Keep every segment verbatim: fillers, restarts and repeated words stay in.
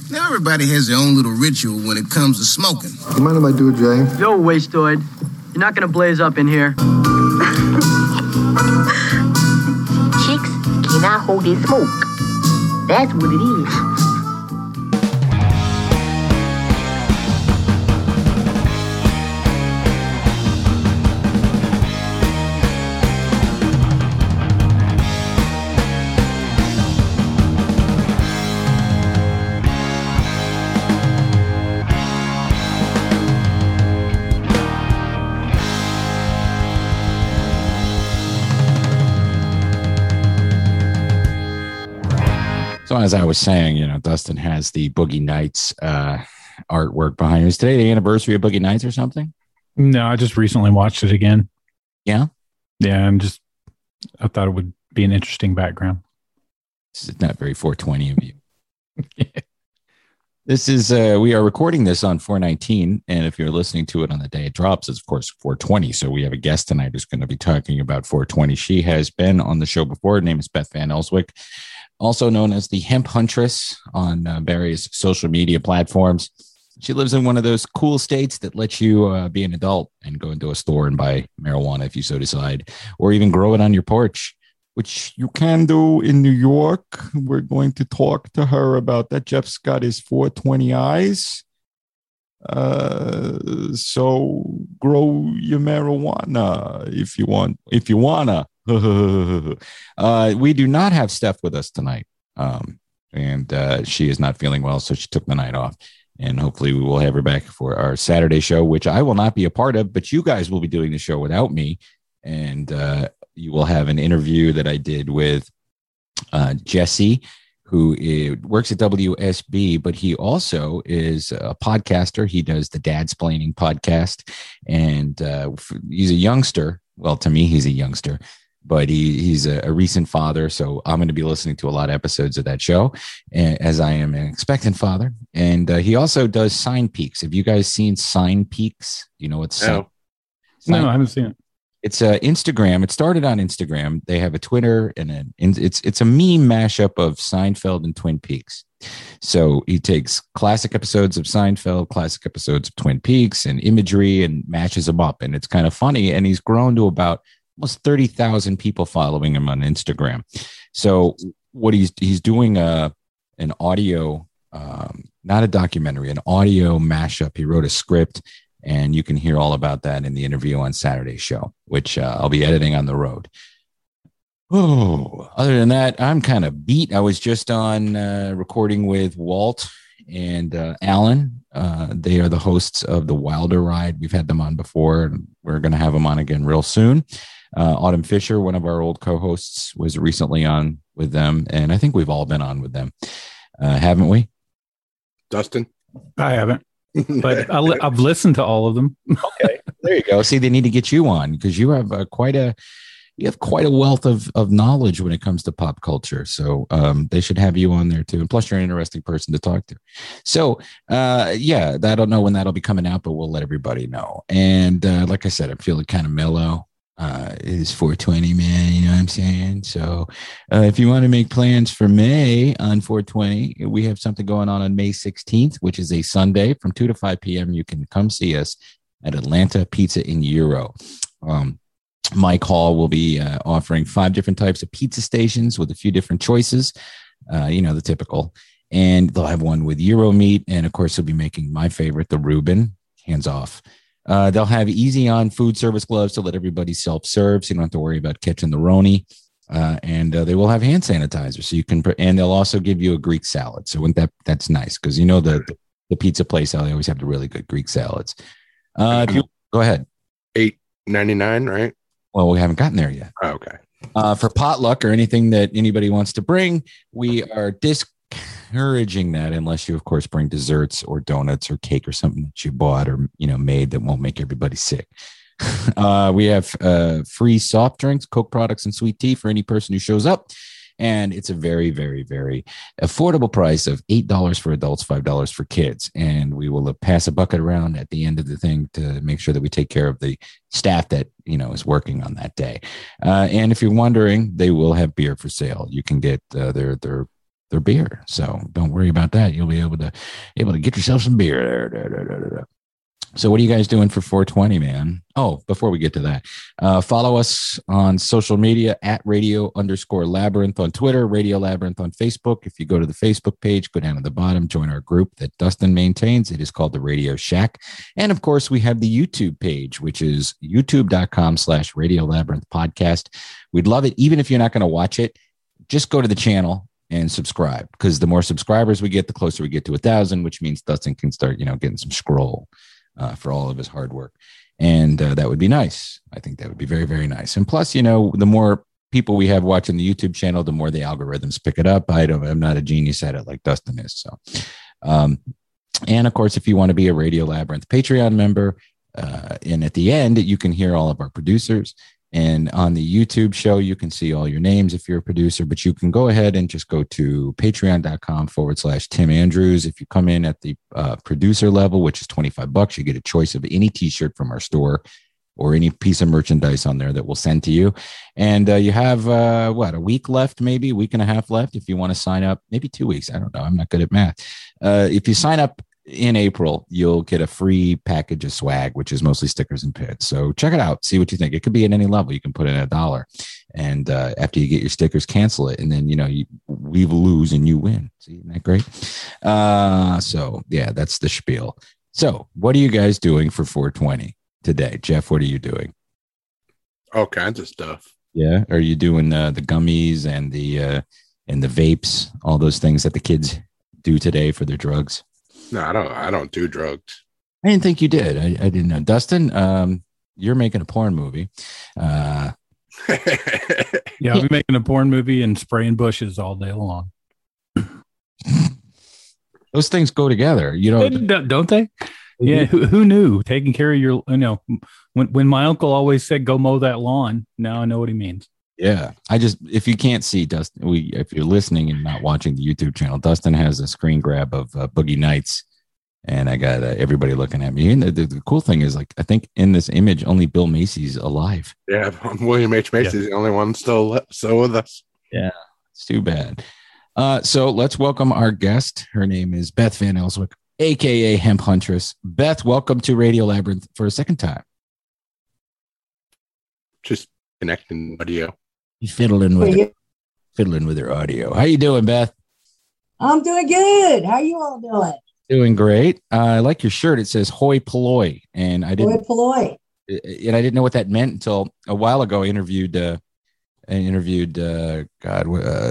Now, everybody has their own little ritual when it comes to smoking. You mind if I do it, Jay? Yo, Wastoid. You're not gonna blaze up in here. Chicks cannot hold their smoke. That's what it is. So as I was saying, you know, Dustin has the Boogie Nights uh, artwork behind him. Is today the anniversary of Boogie Nights or something? No, I just recently watched it again. Yeah? Yeah, and just I thought it would be an interesting background. This is not very four twenty of you. This is, uh, we are recording this on four nineteen, and if you're listening to it on the day it drops, it's of course four twenty. So we have a guest tonight who's going to be talking about four twenty. She has been on the show before. Her name is Beth Van Elswyk, also known as the Hemp Huntress on uh, various social media platforms. She lives in one of those cool states that lets you uh, be an adult and go into a store and buy marijuana if you so decide, or even grow it on your porch, which you can do in New York. We're going to talk to her about that. Jeff's got his four twenty eyes. Uh, so grow your marijuana if you want, if you wanna. uh, we do not have Steph with us tonight. Um, and uh, she is not feeling well, so she took the night off. And hopefully we will have her back for our Saturday show, which I will not be a part of, but you guys will be doing the show without me. And uh, you will have an interview that I did with uh, Jesse, who is, works at W S B, but he also is a podcaster. He does the Dadsplaining podcast, and uh, he's a youngster. Well, to me, he's a youngster, but he, he's a, a recent father. So I'm going to be listening to a lot of episodes of that show, as I am an expectant father. And uh, he also does Sign Peaks. Have you guys seen Sign Peaks? You know what's no. Sign- no, I haven't seen it. It's uh, Instagram. It started on Instagram. They have a Twitter, and an, it's it's a meme mashup of Seinfeld and Twin Peaks. So he takes classic episodes of Seinfeld, classic episodes of Twin Peaks, and imagery, and matches them up. And it's kind of funny. And he's grown to about almost thirty thousand people following him on Instagram. So what he's he's doing a an audio, um, not a documentary, an audio mashup. He wrote a script. And you can hear all about that in the interview on Saturday's show, which uh, I'll be editing on the road. Oh, other than that, I'm kind of beat. I was just on uh, recording with Walt and uh, Alan. Uh, they are the hosts of the Wilder Ride. We've had them on before, and we're going to have them on again real soon. Uh, Autumn Fisher, one of our old co-hosts, was recently on with them, and I think we've all been on with them, uh, haven't we? Dustin? I haven't. But I'll, I've listened to all of them. Okay, there you go. See, they need to get you on because you have uh, quite a you have quite a wealth of of knowledge when it comes to pop culture. So um, they should have you on there too. And plus, you're an interesting person to talk to. So uh, yeah, I don't know when that'll be coming out, but we'll let everybody know. And uh, like I said, I'm feeling kind of mellow. Uh, it is four twenty, man. You know what I'm saying? So uh, if you want to make plans for May on four twenty, we have something going on on May sixteenth, which is a Sunday from two to five p.m. You can come see us at Atlanta Pizza in Euro. Um, Mike Hall will be uh, offering five different types of pizza stations with a few different choices, uh, you know, the typical. And they'll have one with Euro meat. And of course, he'll be making my favorite, the Reuben, hands off. Uh, they'll have easy on food service gloves to let everybody self-serve, so you don't have to worry about catching the Roni. Uh, and uh, they will have hand sanitizer, so you can. And they'll also give you a Greek salad. So that that's nice because you know the the pizza place, they always have the really good Greek salads. Uh, if you go ahead, eight ninety nine, right? Well, we haven't gotten there yet. Oh, okay. Uh, for potluck or anything that anybody wants to bring, we are discouraging that unless you, of course, bring desserts or donuts or cake or something that you bought or, you know, made that won't make everybody sick. uh, we have uh, free soft drinks, Coke products, and sweet tea for any person who shows up. And it's a very, very, very affordable price of eight dollars for adults, five dollars for kids. And we will pass a bucket around at the end of the thing to make sure that we take care of the staff that, you know, is working on that day. Uh, and if you're wondering, they will have beer for sale. You can get uh, their, their their beer. So don't worry about that. You'll be able to able to get yourself some beer there. So what are you guys doing for four twenty, man? Oh, before we get to that, uh, follow us on social media at radio underscore labyrinth on Twitter, Radio Labyrinth on Facebook. If you go to the Facebook page, go down to the bottom, join our group that Dustin maintains. It is called the Radio Shack. And of course, we have the YouTube page, which is youtube.com slash Radio Labyrinth podcast. We'd love it. Even if you're not going to watch it, just go to the channel and subscribe, because the more subscribers we get, the closer we get to a thousand, which means Dustin can start, you know, getting some scroll. Uh, for all of his hard work. And uh, that would be nice. I think that would be very, very nice. And plus, you know, the more people we have watching the YouTube channel, the more the algorithms pick it up. I don't, I'm not a genius at it like Dustin is. So, um, and of course, if you want to be a Radio Labyrinth Patreon member, uh, and at the end, you can hear all of our producers. And on the YouTube show, you can see all your names if you're a producer, but you can go ahead and just go to patreon.com forward slash Tim Andrews. If you come in at the uh, producer level, which is twenty-five bucks, you get a choice of any t-shirt from our store or any piece of merchandise on there that we'll send to you. And uh, you have, uh, what, a week left, maybe a week and a half left. If you want to sign up, maybe two weeks. I don't know. I'm not good at math. Uh, if you sign up in April, you'll get a free package of swag, which is mostly stickers and pins. So check it out. See what you think. It could be at any level. You can put in a dollar. And uh, after you get your stickers, cancel it. And then, you know, you, we lose and you win. See, isn't that great? Uh, so, yeah, that's the spiel. So what are you guys doing for four twenty today? Jeff, what are you doing? All kinds of stuff. Yeah. Are you doing uh, the gummies and the uh, and the vapes, all those things that the kids do today for their drugs? No, I don't. I don't do drugs. I didn't think you did. I, I didn't know. Dustin, um, you're making a porn movie. Uh, Yeah, I'll be making a porn movie and spraying bushes all day long. those things go together. You know, Don't don't they? Yeah, who, who knew? Taking care of your, you know, when when my uncle always said, "Go mow that lawn." Now I know what he means. Yeah, I just, if you can't see Dustin, we if you're listening and not watching the YouTube channel, Dustin has a screen grab of uh, Boogie Nights, and I got uh, everybody looking at me. And the, the, the cool thing is, like, I think in this image, only Bill Macy's alive. Yeah, William H. Macy's yeah. the only one still le- still with us. Yeah, it's too bad. Uh, so let's welcome our guest. Her name is Beth Van Elswick, aka Hemp Huntress. Beth, welcome to Radio Labyrinth for a second time. Just connecting audio. You fiddling with her, fiddling with her audio. How you doing, Beth? I'm doing good. How you all doing? Doing great. Uh, I like your shirt. It says "Hoi Polloi," and I didn't. Hoi Polloi. And I didn't know what that meant until a while ago. I interviewed. Uh, I interviewed. Uh, God, uh,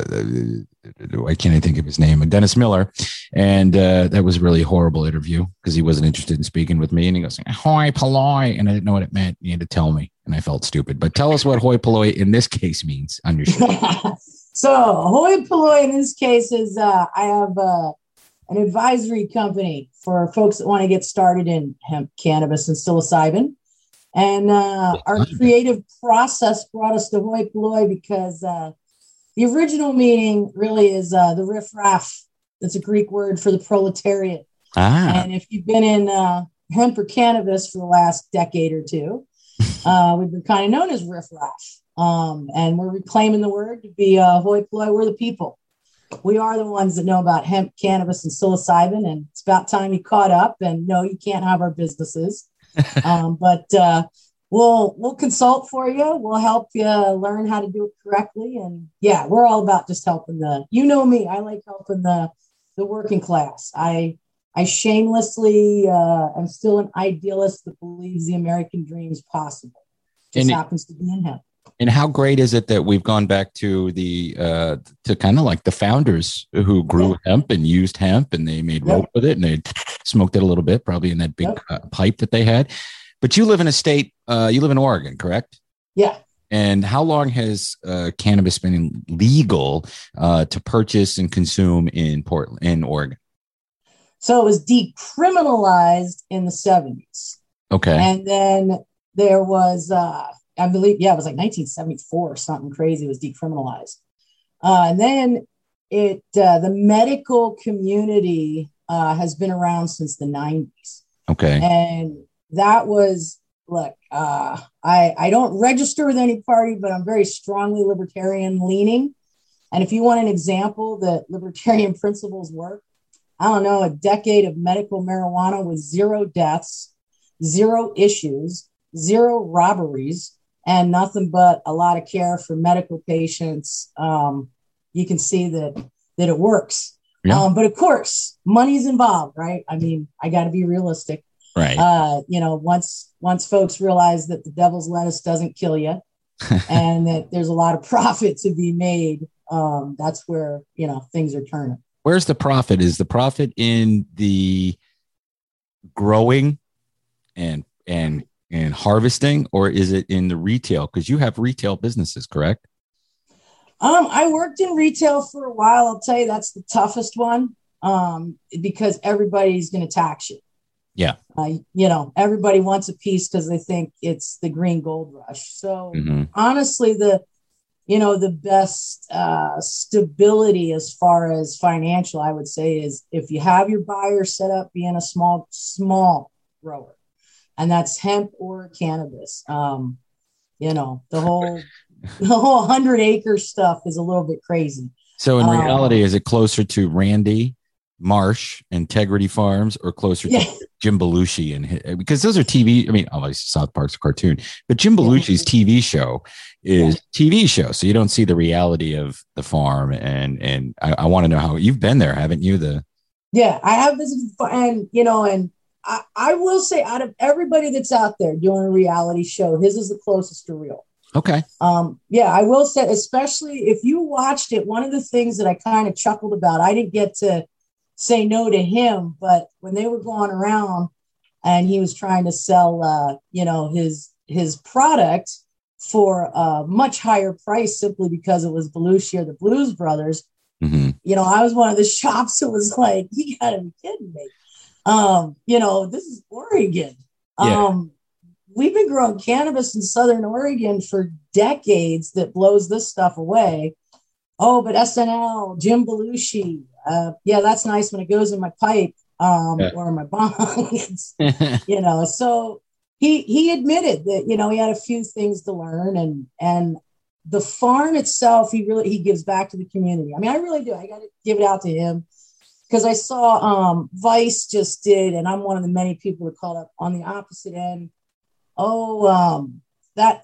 why can't I think of his name? Dennis Miller, and uh, that was a really horrible interview because he wasn't interested in speaking with me. And he goes, "Hoi Polloi," and I didn't know what it meant. He had to tell me, and I felt stupid. But tell us what "Hoi Polloi" in this case means on your shirt. So hoi polloi in this case is uh, I have uh, an advisory company for folks that want to get started in hemp, cannabis, and psilocybin. And uh, our creative process brought us to hoi polloi because uh, the original meaning really is uh, the riffraff. That's a Greek word for the proletariat. Ah. And if you've been in uh, hemp or cannabis for the last decade or two, uh, we've been kind of known as riffraff. Um, and we're reclaiming the word to be uh, hoi polloi. We're the people. We are the ones that know about hemp, cannabis, and psilocybin. And it's about time you caught up. And no, you can't have our businesses. um, but uh, we'll we'll consult for you. We'll help you learn how to do it correctly. And yeah, we're all about just helping the. You know me. I like helping the the working class. I I shamelessly uh, am still an idealist that believes the American dream is possible. Just and happens to be in hemp. And how great is it that we've gone back to the uh, to kind of like the founders who grew yeah. hemp and used hemp, and they made rope yep. with it, and they smoked it a little bit, probably in that big yep. uh, pipe that they had. But you live in a state, uh, you live in Oregon, correct? Yeah. And how long has uh, cannabis been legal uh, to purchase and consume in Portland, in Oregon? So it was decriminalized in the seventies. Okay. And then there was. Uh, I believe, yeah, it was like nineteen seventy-four or something crazy. It was decriminalized. Uh, and then it, uh, the medical community uh, has been around since the nineties. Okay. And that was, look, uh, I, I don't register with any party, but I'm very strongly libertarian leaning. And if you want an example that libertarian principles work, I don't know, a decade of medical marijuana with zero deaths, zero issues, zero robberies, and nothing but a lot of care for medical patients. Um, you can see that that it works. Yeah. Um, but of course, money's involved, right? I mean, I got to be realistic. Right. Uh, you know, once once folks realize that the devil's lettuce doesn't kill you and that there's a lot of profit to be made, um, that's where, you know, things are turning. Where's the profit? Is the profit in the growing and and and harvesting, or is it in the retail? Because you have retail businesses, correct? Um, I worked in retail for a while. I'll tell you, that's the toughest one, um, because everybody's going to tax you. Yeah. Uh, you know, everybody wants a piece because they think it's the green gold rush. So mm-hmm. honestly, the, you know, the best uh, stability as far as financial, I would say, is if you have your buyer set up being a small, small grower, and that's hemp or cannabis. Um, you know, the whole, the whole hundred acre stuff is a little bit crazy. So in um, reality, is it closer to Randy Marsh, Integrity Farms, or closer yeah. to Jim Belushi? And because those are T V, I mean, obviously South Park's a cartoon, but Jim Belushi's T V show is yeah. T V show. So you don't see the reality of the farm. And, and I, I want to know how you've been there, haven't you? The, yeah, I have visited, and, you know, and I, I will say out of everybody that's out there doing a reality show, his is the closest to real. Okay. Um, yeah, I will say, especially if you watched it, one of the things that I kind of chuckled about, I didn't get to say no to him, but when they were going around and he was trying to sell, uh, you know, his, his product for a much higher price simply because it was Belushi or the Blues Brothers, mm-hmm. you know, I was one of the shops that was like, you gotta be kidding me. Um, you know, this is Oregon. Yeah. Um, we've been growing cannabis in Southern Oregon for decades that blows this stuff away. Oh, but S N L, Jim Belushi, uh, yeah, that's nice when it goes in my pipe um, yeah. or my bong. You know, so he he admitted that, you know, he had a few things to learn, and and the farm itself, he really he gives back to the community. I mean, I really do. I got to give it out to him. Because I saw um, Vice just did, and I'm one of the many people that called up on the opposite end. Oh, um, that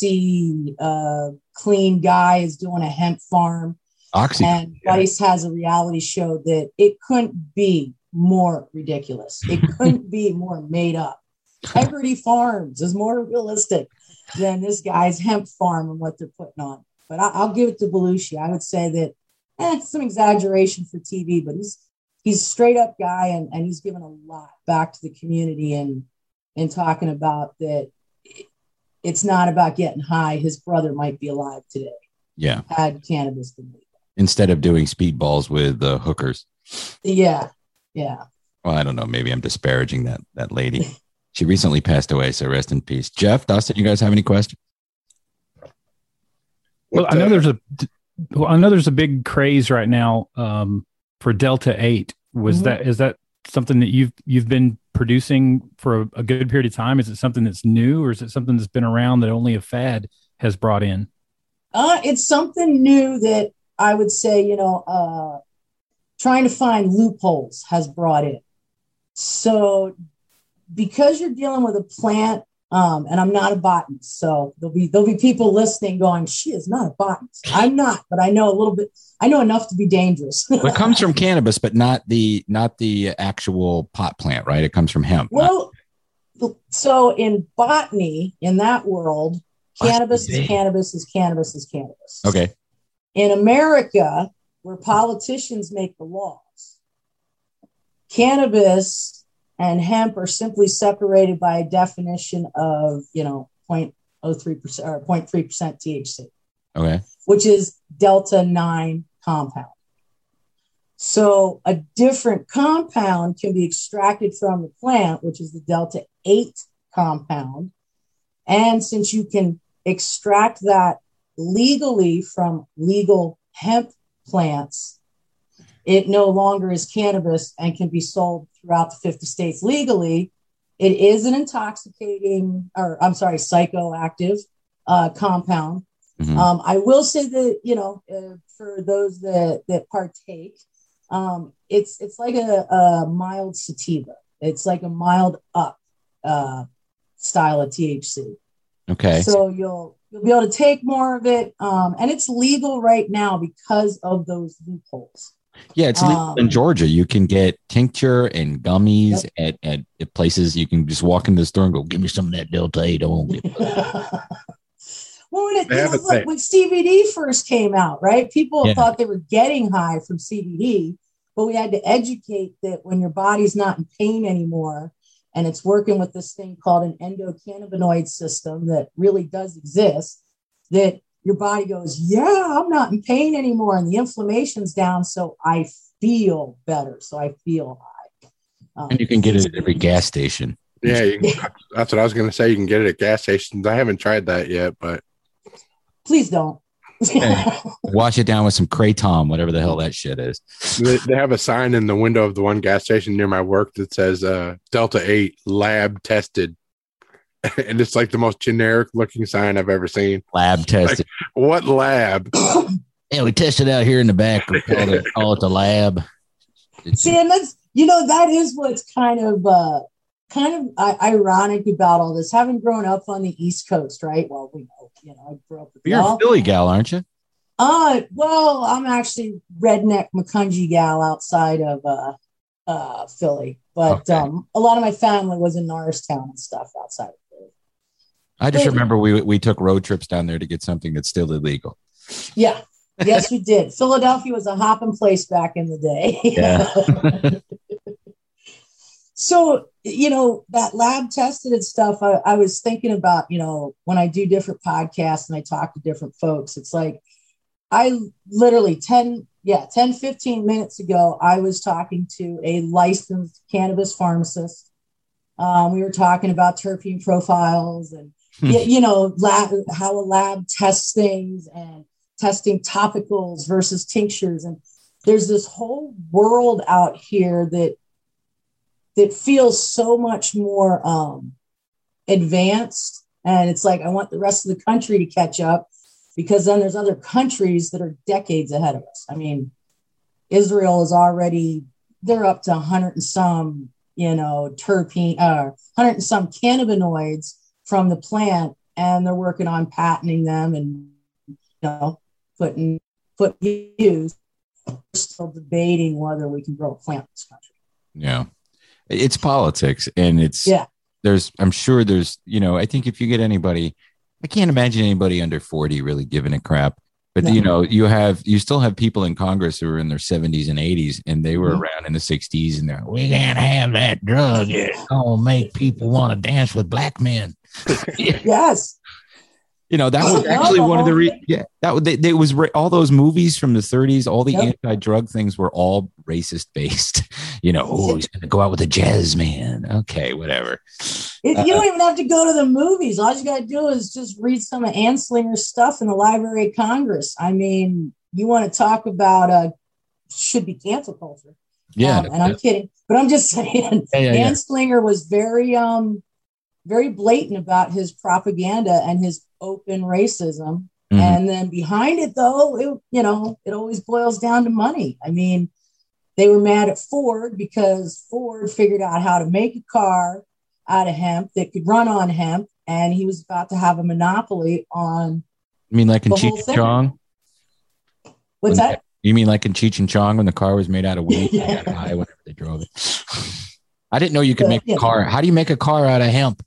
Oxy uh, clean guy is doing a hemp farm. Oxy. And Vice has a reality show that it couldn't be more ridiculous. It couldn't be more made up. Integrity Farms is more realistic than this guy's hemp farm and what they're putting on. But I, I'll give it to Belushi. I would say that eh, it's some exaggeration for T V, but he's he's a straight up guy, and, and he's given a lot back to the community, and and talking about that it's not about getting high. His brother might be alive today. Yeah. Had cannabis been legal. Instead of doing speedballs with uh, hookers. Yeah. Yeah. Well, I don't know. Maybe I'm disparaging that that lady. She recently passed away, so rest in peace. Jeff, Dustin, you guys have any questions? Well, I know there's a well, I know there's a big craze right now um, for Delta eight. Was mm-hmm. that is that something that you've you've been producing for a, a good period of time? Is it something that's new, or is it something that's been around that only a fad has brought in? Uh, it's something new that I would say, you know, uh, trying to find loopholes has brought in. So because you're dealing with a plant, um, and I'm not a botanist, so there'll be there'll be people listening going, she is not a botanist. I'm not, but I know a little bit. I know enough to be dangerous. Well, it comes from cannabis, but not the not the actual pot plant, right? It comes from hemp. Well, not- so in botany, in that world, cannabis is cannabis is cannabis is cannabis. Okay. In America, where politicians make the laws, cannabis and hemp are simply separated by a definition of, you know, zero point zero three percent or zero point three percent T H C. Okay. Which is Delta nine compound. So a different compound can be extracted from the plant, which is the Delta eight compound. And since you can extract that legally from legal hemp plants, it no longer is cannabis and can be sold throughout the fifty states legally. It is an intoxicating, or I'm sorry, psychoactive uh, compound. Mhm. Um, I will say that, you know, uh, for those that, that partake, um, it's, it's like a, a mild sativa. It's like a mild up uh, style of T H C. Okay. So you'll, you'll be able to take more of it. Um, and it's legal right now because of those loopholes. Yeah, it's legal Um, in Georgia. You can get tincture and gummies at, at, at places. You can just walk in the store and go, give me some of that Delta eight. Well, when, it, They you have know, a look, thing. when C B D first came out, right? People Yeah. thought they were getting high from C B D, but we had to educate that when your body's not in pain anymore and it's working with this thing called an endocannabinoid system that really does exist, that your body goes, yeah, I'm not in pain anymore. And the inflammation's down. So I feel better. So I feel high. Um, And you can get it at every gas station. Yeah, you can, that's what I was going to say. You can get it at gas stations. I haven't tried that yet, but Please don't. Wash it down with some Kratom, whatever the hell that shit is. they, they have a sign in the window of the one gas station near my work that says uh, Delta eight lab tested. And it's like the most generic looking sign I've ever seen. Lab tested. What lab? Yeah, we tested out here in the back. We call it, call it the lab. It's- See, and that's, you know, that is what's kind of uh kind of uh, ironic about all this. Having grown up on the East Coast, right? Well, we know, you know, I grew up with You're y'all. a Philly gal, aren't you? Uh, well, I'm actually redneck McCungy gal outside of uh uh Philly, but Okay. um a lot of my family was in Norristown and stuff outside of Philly. I just Wait. remember we we took road trips down there to get something that's still illegal. Yeah. Yes, we did. Philadelphia was a hopping place back in the day. Yeah. So, you know, that lab tested and stuff, I, I was thinking about, you know, when I do different podcasts and I talk to different folks, it's like I literally ten, yeah, ten, fifteen minutes ago, I was talking to a licensed cannabis pharmacist. Um, we were talking about terpene profiles and, y- you know, lab, how a lab tests things and testing topicals versus tinctures. And there's this whole world out here that that feels so much more um, advanced. And it's like, I want the rest of the country to catch up because then there's other countries that are decades ahead of us. I mean, Israel is already, they're up to a hundred and some, you know, terpene, uh, hundred and some cannabinoids from the plant, and they're working on patenting them and, you know, putting, put use. We're still debating whether we can grow a plant in this country. Yeah. It's politics, and it's Yeah. there's I'm sure there's, you know, I think if you get anybody, I can't imagine anybody under forty really giving a crap. But No. you know, you have you still have people in Congress who are in their seventies and eighties, and they were Mhm. around in the sixties, and they're we can't have that drug. It's gonna make people want to dance with black men. Yes. You know, that was No, actually the one of the whole re- thing. yeah that was they, they was ra- all those movies from the thirties, all the Yep. anti-drug things were all racist based. You know, oh, he's gonna go out with a jazz man. Okay, whatever. It, Uh, you don't even have to go to the movies. All you got to do is just read some of Anslinger's stuff in the Library of Congress. I mean, you want to talk about uh, should be cancel culture. Yeah, Um, and I'm kidding, but I'm just saying, Yeah, yeah, yeah. Anslinger was very, um, very blatant about his propaganda and his open racism. Mhm. And then behind it, though, it, you know, it always boils down to money. I mean, they were mad at Ford because Ford figured out how to make a car out of hemp that could run on hemp, and he was about to have a monopoly on You mean like in the whole Cheech and thing. Chong? what's When- that? You mean like in Cheech and Chong when the car was made out of weed? Yeah. They got high whenever they drove it. I didn't know you could Uh, make yeah. a car. How do you make a car out of hemp?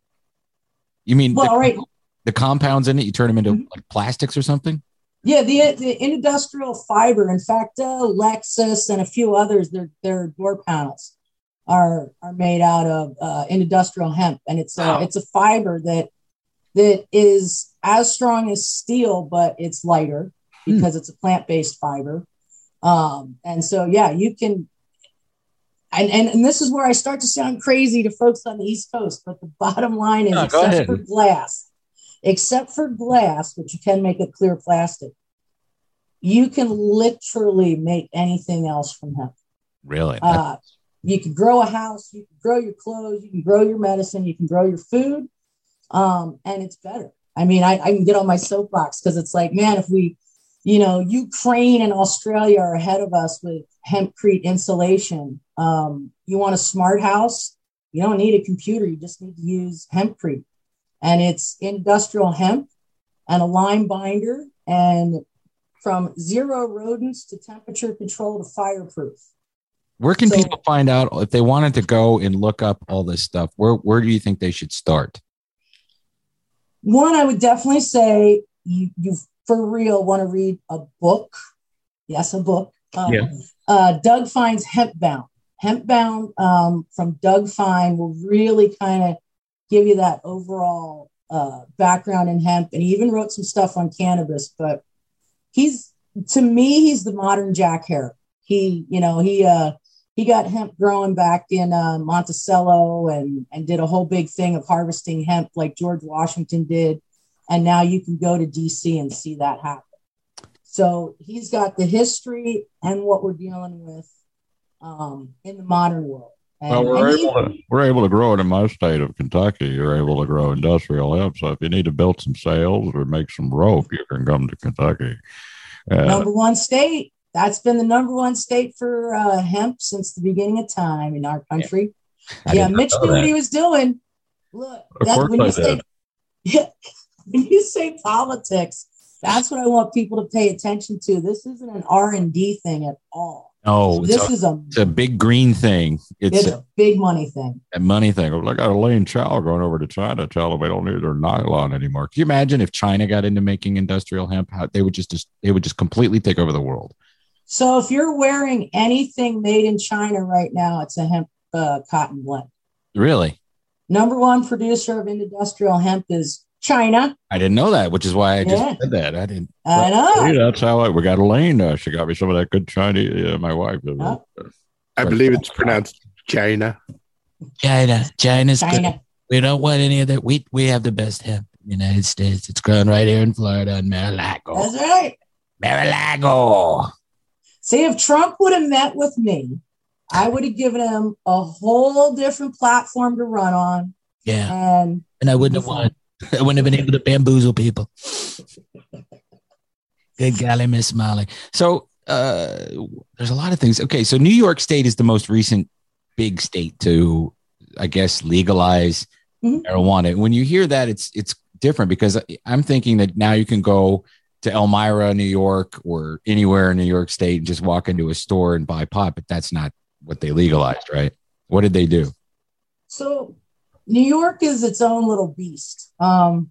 You mean Well, the, all right. the compounds in it? You turn them into Mhm. like plastics or something? Yeah, the the industrial fiber. In fact, uh, Lexus and a few others, their their door panels are are made out of uh, industrial hemp, and it's a Wow. it's a fiber that that is as strong as steel, but it's lighter because it's a plant based fiber. Um, and so, yeah, you can. And, and and this is where I start to sound crazy to folks on the East Coast, but the bottom line is, No, go except ahead. for glass, except for glass, which you can make a clear plastic, you can literally make anything else from hemp. Really? Uh, you can grow a house, you can grow your clothes, you can grow your medicine, you can grow your food, um, and it's better. I mean, I, I can get on my soapbox because it's like, man, if we, you know, Ukraine and Australia are ahead of us with hempcrete insulation. Um, you want a smart house? You don't need a computer. You just need to use hempcrete. And it's industrial hemp and a lime binder and from zero rodents to temperature control to fireproof. Where can So- people find out if they wanted to go and look up all this stuff? Where where do you think they should start? One, I would definitely say you, you for real want to read a book. Yes, a book. Um, Yeah. uh, Doug Fine's Hempbound. Hempbound um, from Doug Fine will really kind of give you that overall uh, background in hemp. And he even wrote some stuff on cannabis. But he's, to me, he's the modern Jack Herrick. He, you know, he uh, he got hemp growing back in uh, Monticello and and did a whole big thing of harvesting hemp like George Washington did. And now you can go to D C and see that happen. So he's got the history and what we're dealing with um, in the modern world. And, Well, we're and he- able to we're able to grow it in my state of Kentucky. You're able to grow industrial hemp. So if you need to build some sails or make some rope, you can come to Kentucky. Uh, number one state. That's been the number one state for uh, hemp since the beginning of time in our country. I Yeah, did not Mitch know knew what that. he was doing. Look, Of that, course when I you say did. yeah, when you say politics, that's what I want people to pay attention to. This isn't an R and D thing at all. No, it's This a, is a it's a big green thing. It's, it's a big money thing. a money thing. I got a Lane Chow going over to China, tell them they don't need their nylon anymore. Can you imagine if China got into making industrial hemp? How they would just, just they would just completely take over the world. So if you're wearing anything made in China right now, it's a hemp uh, cotton blend. Really? Number one producer of industrial hemp is China. I didn't know that, which is why I just Yeah. said that. I didn't. I know. See, that's how I, we got Elaine. Uh, she got me some of that good Chinese. Yeah, my wife. Oh. I believe it's pronounced China. China. China's good. China. We don't want any of that. We we have the best hemp in the United States. It's grown right here in Florida in Mar-a-Lago. That's right. Mar-a-Lago. See, if Trump would have met with me, I would have given him a whole different platform to run on. Yeah. And And I wouldn't have won. I wouldn't have been able to bamboozle people. Good golly, Miss Molly. So uh, there's a lot of things. Okay, so New York State is the most recent big state to, I guess, legalize Mhm. marijuana. When you hear that, it's it's different because I'm thinking that now you can go to Elmira, New York, or anywhere in New York State and just walk into a store and buy pot, but that's not what they legalized, right? What did they do? so New York is its own little beast. Um,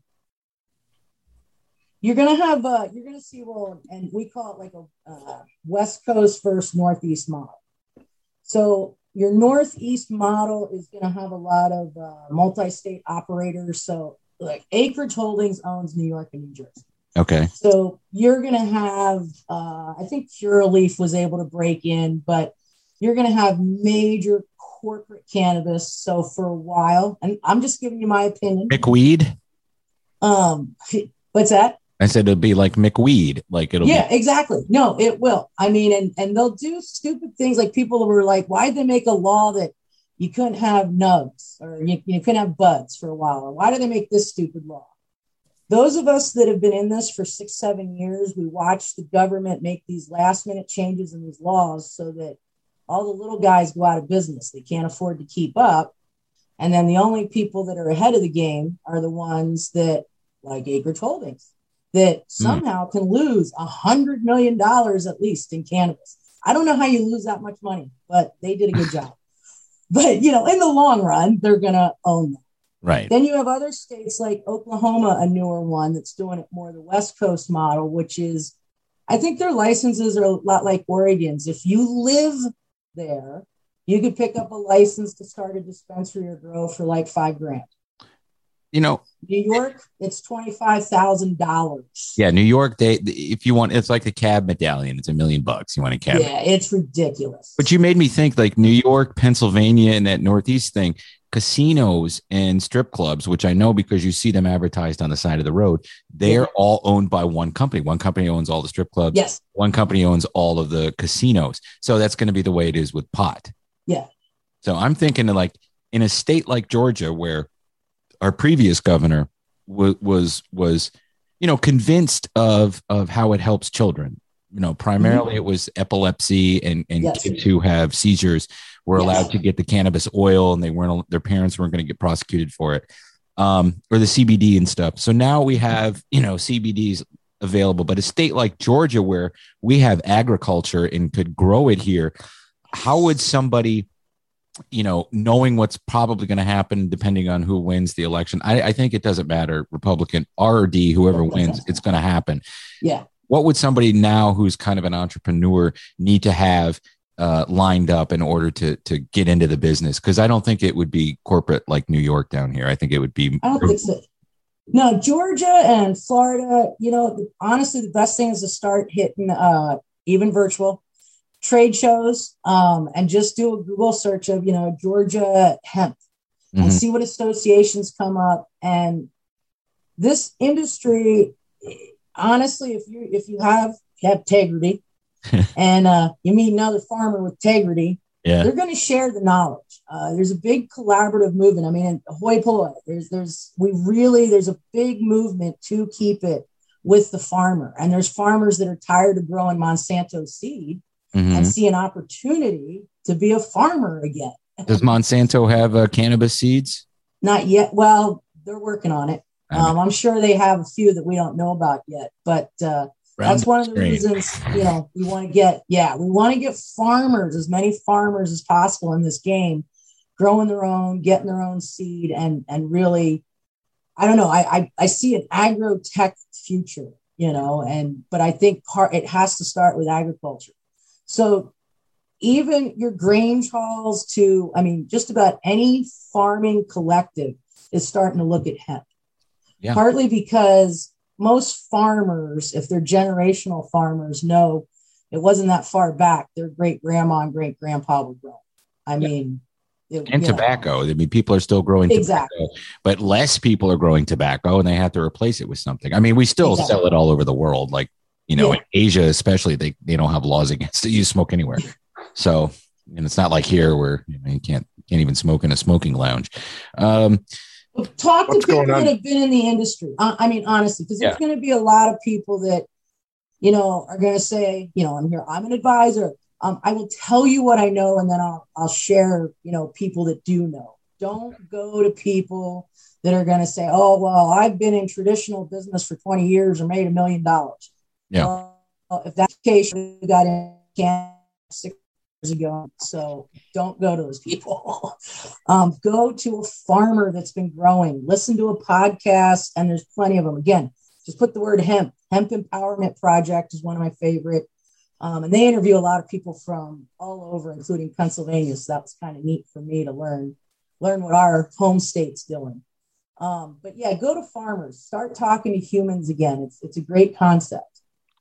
you're gonna have uh, you're gonna see well, and we call it like a uh, West Coast versus Northeast model. So your Northeast model is gonna have a lot of uh, multi-state operators. So like Acreage Holdings owns New York and New Jersey. Okay. So you're going to have, uh, I think Curaleaf was able to break in, but you're going to have major corporate cannabis. So for a while, and I'm just giving you my opinion. McWeed? Um, what's that? I said it'll be like McWeed. Like it'll Yeah, be. exactly. No, it will. I mean, and, and they'll do stupid things like people were like, why'd they make a law that you couldn't have nugs or you, you couldn't have buds for a while? Or why did they make this stupid law? Those of us that have been in this for six, seven years, we watch the government make these last minute changes in these laws so that all the little guys go out of business. They can't afford to keep up. And then the only people that are ahead of the game are the ones that, like Acreage Holdings, that somehow can lose a hundred million dollars at least in cannabis. I don't know how you lose that much money, but they did a good job. But, you know, in the long run, they're going to own them. Right. Then you have other states like Oklahoma, a newer one that's doing it more the West Coast model, which is, I think their licenses are a lot like Oregon's. If you live there, you could pick up a license to start a dispensary or grow for like five grand. You know, New York, it's twenty-five thousand dollars. yeah, New York, they if you want, it's like the cab medallion. It's a million bucks. You want a cab. Yeah, it's ridiculous. But you made me think like New York, Pennsylvania, and that Northeast thing, casinos and strip clubs, which I know because you see them advertised on the side of the road, they're Yeah. all owned by one company. One company owns all the strip clubs. Yes. One company owns all of the casinos. So that's going to be the way it is with pot. Yeah. So I'm thinking of like in a state like Georgia, where our previous governor was was was you know convinced of of how it helps children. You know, primarily mm-hmm. it was epilepsy and and yes. kids who have seizures were yes. allowed to get the cannabis oil, and they weren't their parents weren't going to get prosecuted for it, um, or the C B D and stuff. So now we have you know C B Ds available, but a state like Georgia where we have agriculture and could grow it here, how would somebody, you know, knowing what's probably going to happen depending on who wins the election, I, I think it doesn't matter, Republican, R or D, whoever wins, it's going to happen. Yeah. What would somebody now who's kind of an entrepreneur need to have uh, lined up in order to to get into the business? Because I don't think it would be corporate like New York down here. I think it would be. I don't think so. No, Georgia and Florida, you know, honestly, the best thing is to start hitting uh, even virtual trade shows um, and just do a Google search of, you know, Georgia hemp mm-hmm. and see what associations come up. And this industry, honestly, if you if you have, you have integrity and uh, you meet another farmer with integrity, yeah. they're going to share the knowledge. Uh, there's a big collaborative movement. I mean, hoi polloi, there's, there's, we really, there's a big movement to keep it with the farmer. And there's farmers that are tired of growing Monsanto seed mm-hmm. and see an opportunity to be a farmer again. Does Monsanto have uh, cannabis seeds? Not yet. Well, they're working on it. Um, I'm sure they have a few that we don't know about yet, but uh, that's one of the screen. reasons, you know, we want to get, yeah, we want to get farmers, as many farmers as possible in this game, growing their own, getting their own seed, and and really, I don't know, I I, I see an agro-tech future, you know, and but I think part it has to start with agriculture. So even your Grange halls to, I mean, just about any farming collective is starting to look at hemp. Yeah. Partly because most farmers, if they're generational farmers, know it wasn't that far back their great grandma and great grandpa were growing. I yeah. mean, it, and tobacco. Know. I mean, people are still growing exactly. tobacco, but less people are growing tobacco, and they have to replace it with something. I mean, we still exactly. sell it all over the world. Like, you know, yeah. in Asia, especially, they, they don't have laws against it. You smoke anywhere. So, and it's not like here where you know, you can't can't even smoke in a smoking lounge. Um, Talk What's to people that have been in the industry. Uh, I mean, honestly, because there's yeah. going to be a lot of people that, you know, are going to say, you know, I'm here, I'm an advisor. Um, I will tell you what I know, and then I'll I'll share, you know, people that do know. Don't go to people that are going to say, oh, well, I've been in traditional business for twenty years or made a million dollars. Yeah. Well, if that's the case, you got in Canada six years ago. So don't go to those people. um, go to a farmer that's been growing. Listen to a podcast, and there's plenty of them. Again, just put the word hemp. Hemp Empowerment Project is one of my favorite. Um, and they interview a lot of people from all over, including Pennsylvania. So that was kind of neat for me to learn, learn what our home state's doing. Um, but yeah, go to farmers, start talking to humans again. It's, it's a great concept.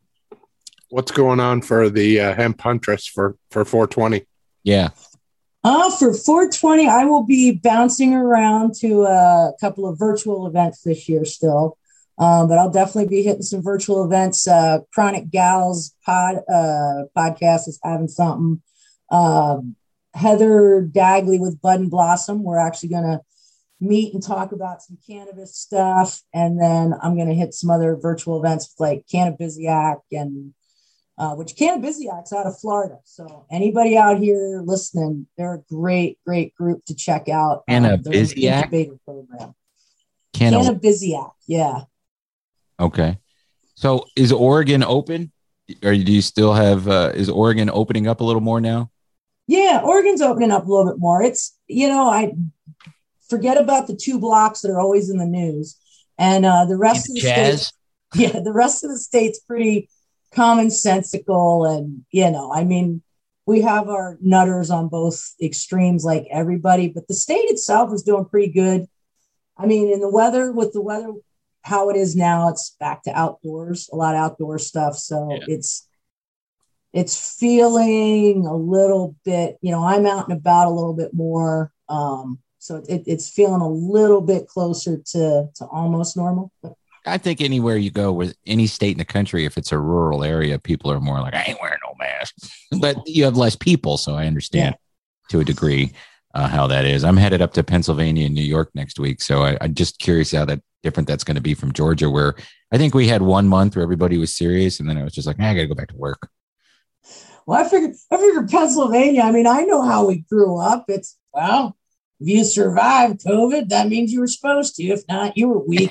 What's going on for the uh, hemp huntress for, for four twenty? Yeah. Uh, for four twenty, I will be bouncing around to a couple of virtual events this year still. Um, but I'll definitely be hitting some virtual events. Uh, Chronic Gals pod, uh, podcast is having something. Um, Heather Dagley with Bud and Blossom. We're actually going to meet and talk about some cannabis stuff. And then I'm going to hit some other virtual events like Cannabisiac and uh, which Cannabisiac's out of Florida. So anybody out here listening, they're a great, great group to check out. Cannabisiac? Um, program. Canna- Cannabisiac, yeah. Okay. So is Oregon open? Or do you still have, uh, is Oregon opening up a little more now? Yeah, Oregon's opening up a little bit more. It's, you know, I forget about the two blocks that are always in the news. And uh, the rest of the states, yeah, the rest of the state's pretty commonsensical. And, you know, I mean, we have our nutters on both extremes like everybody, but the state itself is doing pretty good. I mean, in the weather, with the weather, how it is now, it's back to outdoors, a lot of outdoor stuff. So yeah. it's, it's feeling a little bit, you know, I'm out and about a little bit more. Um, so it, it's feeling a little bit closer to, to almost normal. I think anywhere you go with any state in the country, if it's a rural area, people are more like, I ain't wearing no mask, but you have less people. So I understand yeah. to a degree uh, how that is. I'm headed up to Pennsylvania and New York next week. So I, I'm just curious how that different that's going to be from Georgia, where I think we had one month where everybody was serious, and then it was just like, nah, I got to go back to work. Well, I figured, I figured Pennsylvania. I mean, I know how we grew up. It's, well, if you survived COVID, that means you were supposed to. If not, you were weak.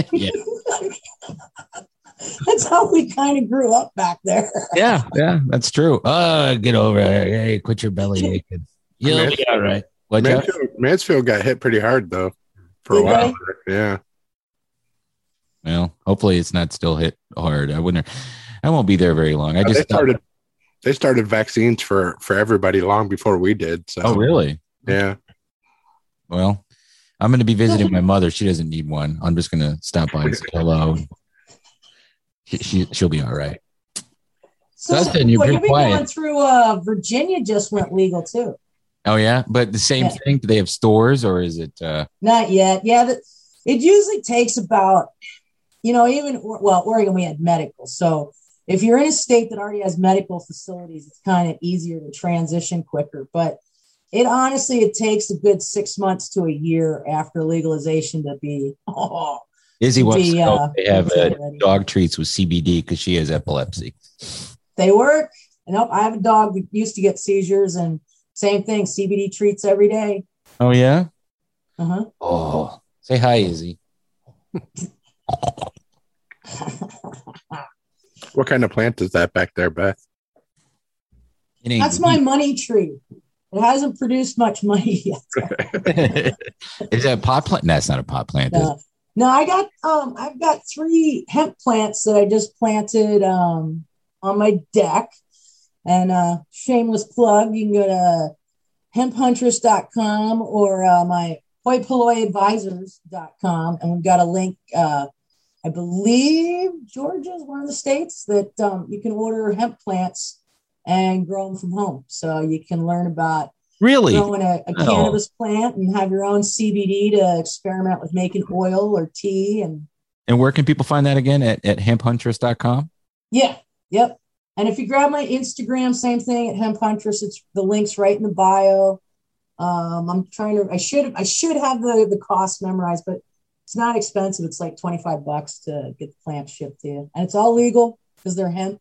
That's how we kind of grew up back there. Yeah, yeah, that's true. Uh, get over it. Hey, quit your belly aching. You'll Mansfield, be all right. What, Mansfield, Mansfield got hit pretty hard, though, for a Did while. they? Yeah. Well, hopefully it's not still hit hard. I wouldn't. I won't be there very long. I Uh, just they started. They started vaccines for for everybody long before we did. So. Oh, really? Yeah. Well, I'm going to be visiting my mother. She doesn't need one. I'm just going to stop by and say hello. She, she she'll be all right. So, Dustin, you're well, pretty you've been quiet. going through. Uh, Virginia just went legal too. Oh yeah, but the same Yeah. thing. Do they have stores or is it? Uh... Not yet. Yeah, that, it usually takes about, you know, even well, Oregon we had medical. So if you're in a state that already has medical facilities, it's kind of easier to transition quicker. But it honestly, it takes a good six months to a year after legalization to be. Oh, Izzy wants The, to know uh, if they have uh, ready. dog treats with C B D because she has epilepsy. they work. Nope, I have a dog that used to get seizures, and same thing, C B D treats every day. Oh yeah. Uh huh. Oh, say hi, Izzy. What kind of plant is that back there, Beth? It ain't That's my money tree. It hasn't produced much money yet. Is that a pot plant? No, it's not a pot plant. Is No, no, I got um, I've got three hemp plants that I just planted um on my deck. And uh, shameless plug, you can go to hemp huntress dot com or uh, my hoi polloi advisors dot com, and we've got a link. Uh, I believe Georgia is one of the states that um, you can order hemp plants and grow them from home. So you can learn about really? growing a, a Oh. cannabis plant and have your own C B D to experiment with making oil or tea. And And where can people find that again? At, at hemp huntress dot com? yeah, yep. And if you grab my Instagram, same thing at Hemp Huntress. It's the link's right in the bio. Um, I'm trying to. I should. I should have the the cost memorized, but it's not expensive. It's like twenty-five bucks to get the plant shipped to you, and it's all legal because they're hemp.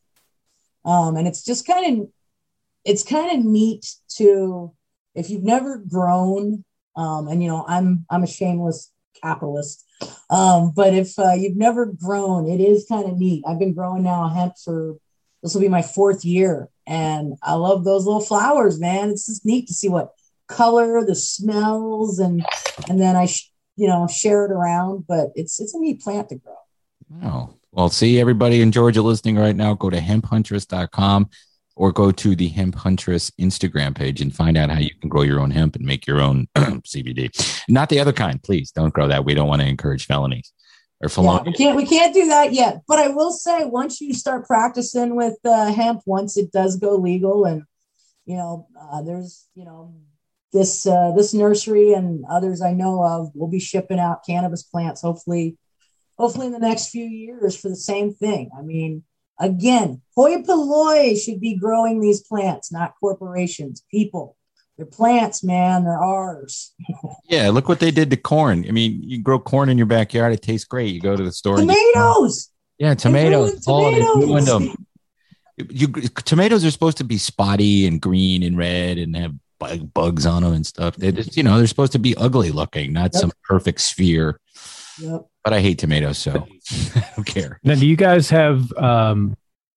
Um, and it's just kind of, it's kind of neat to, if you've never grown. Um, and you know, I'm I'm a shameless capitalist. Um, but if uh, you've never grown, it is kind of neat. I've been growing now hemp for. This will be my fourth year, and I love those little flowers, man. It's just neat to see what color, the smells, and and then I, sh- you know, share it around. But it's it's a neat plant to grow. Oh, well, see everybody in Georgia listening right now, go to hemp huntress dot com or go to the Hemp Huntress Instagram page and find out how you can grow your own hemp and make your own C B D. Not the other kind, please. Don't grow that. We don't want to encourage felonies. Or Yeah, we can't we can't do that yet. But I will say, once you start practicing with uh, hemp, once it does go legal, and you know, uh, there's you know this uh, this nursery and others I know of will be shipping out cannabis plants. Hopefully, hopefully in the next few years for the same thing. I mean, again, hoi polloi should be growing these plants, not corporations. People, they're plants, man. They're ours. Yeah, look what they did to corn. I mean, you grow corn in your backyard; it tastes great. You go to the store. and you- Tomatoes. yeah, tomatoes. They Oh, they ruined ruined tomatoes. them. You, tomatoes are supposed to be spotty and green and red and have bug, bugs on them and stuff. They just, you know, they're supposed to be ugly looking, not Yep. some perfect sphere. Yep. But I hate tomatoes, so I don't care. Now, do you guys have um,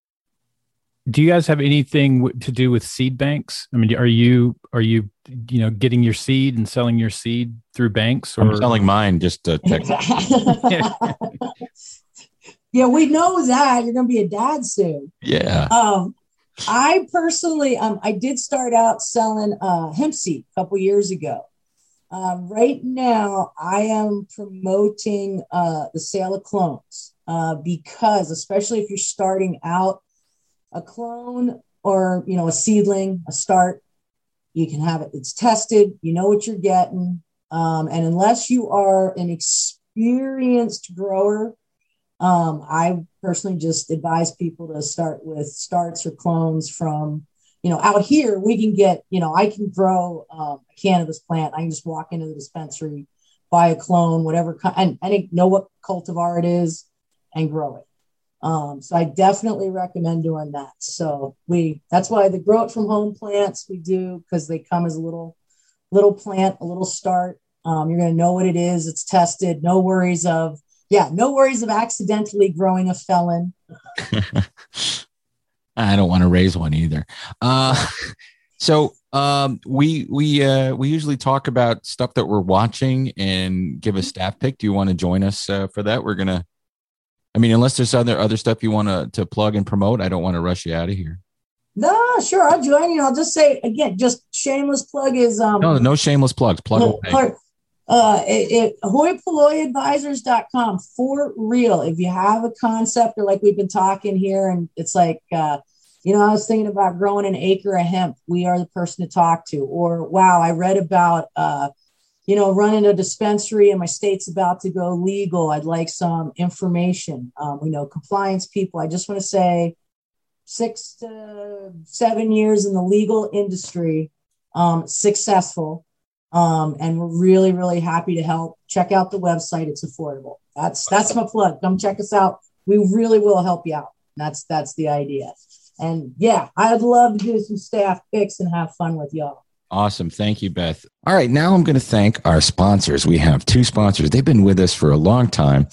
do you guys have anything w- to do with seed banks? I mean, are you are you you know getting your seed and selling your seed through banks, or I'm selling mine just to check. Yeah, we know that you're going to be a dad soon. Yeah. Um, I personally, um, I did start out selling uh, hemp seed a couple years ago. Uh, right now, I am promoting uh, the sale of clones uh, because, especially if you're starting out, a clone or you know a seedling, a start, you can have it. It's tested. You know what you're getting, um, and unless you are an experienced grower. Um, I personally just advise people to start with starts or clones from, you know, out here we can get, you know, I can grow um, a cannabis plant. I can just walk into the dispensary, buy a clone, whatever, and, and know what cultivar it is and grow it. Um, so I definitely recommend doing that. So we, that's why the grow it from home plants we do, because they come as a little, little plant, a little start. Um, you're going to know what it is. It's tested. No worries of, yeah, no worries of accidentally growing a felon. I don't want to raise one either. Uh, so um, we we uh, we usually talk about stuff that we're watching and give a staff pick. Do you want to join us uh, for that? We're gonna. I mean, unless there's other other stuff you want to to plug and promote, I don't want to rush you out of here. No, sure, I'll join you. I'll just say again, just shameless plug is um. No, no shameless plugs. Plug away. Plug, Uh, it, it hoi polloi advisors dot com for real. If you have a concept or like we've been talking here and it's like, uh, you know, I was thinking about growing an acre of hemp. We are the person to talk to. Or, wow, I read about, uh, you know, running a dispensary and my state's about to go legal. I'd like some information. Um, we know compliance people. I just want to say six to seven years in the legal industry, um, successful. Um, and we're really, really happy to help. Check out the website. It's affordable. That's that's my plug. Come check us out. We really will help you out. That's that's the idea. And yeah, I'd love to do some staff picks and have fun with y'all. Awesome. Thank you, Beth. All right. Now I'm going to thank our sponsors. We have two sponsors. They've been with us for a long time,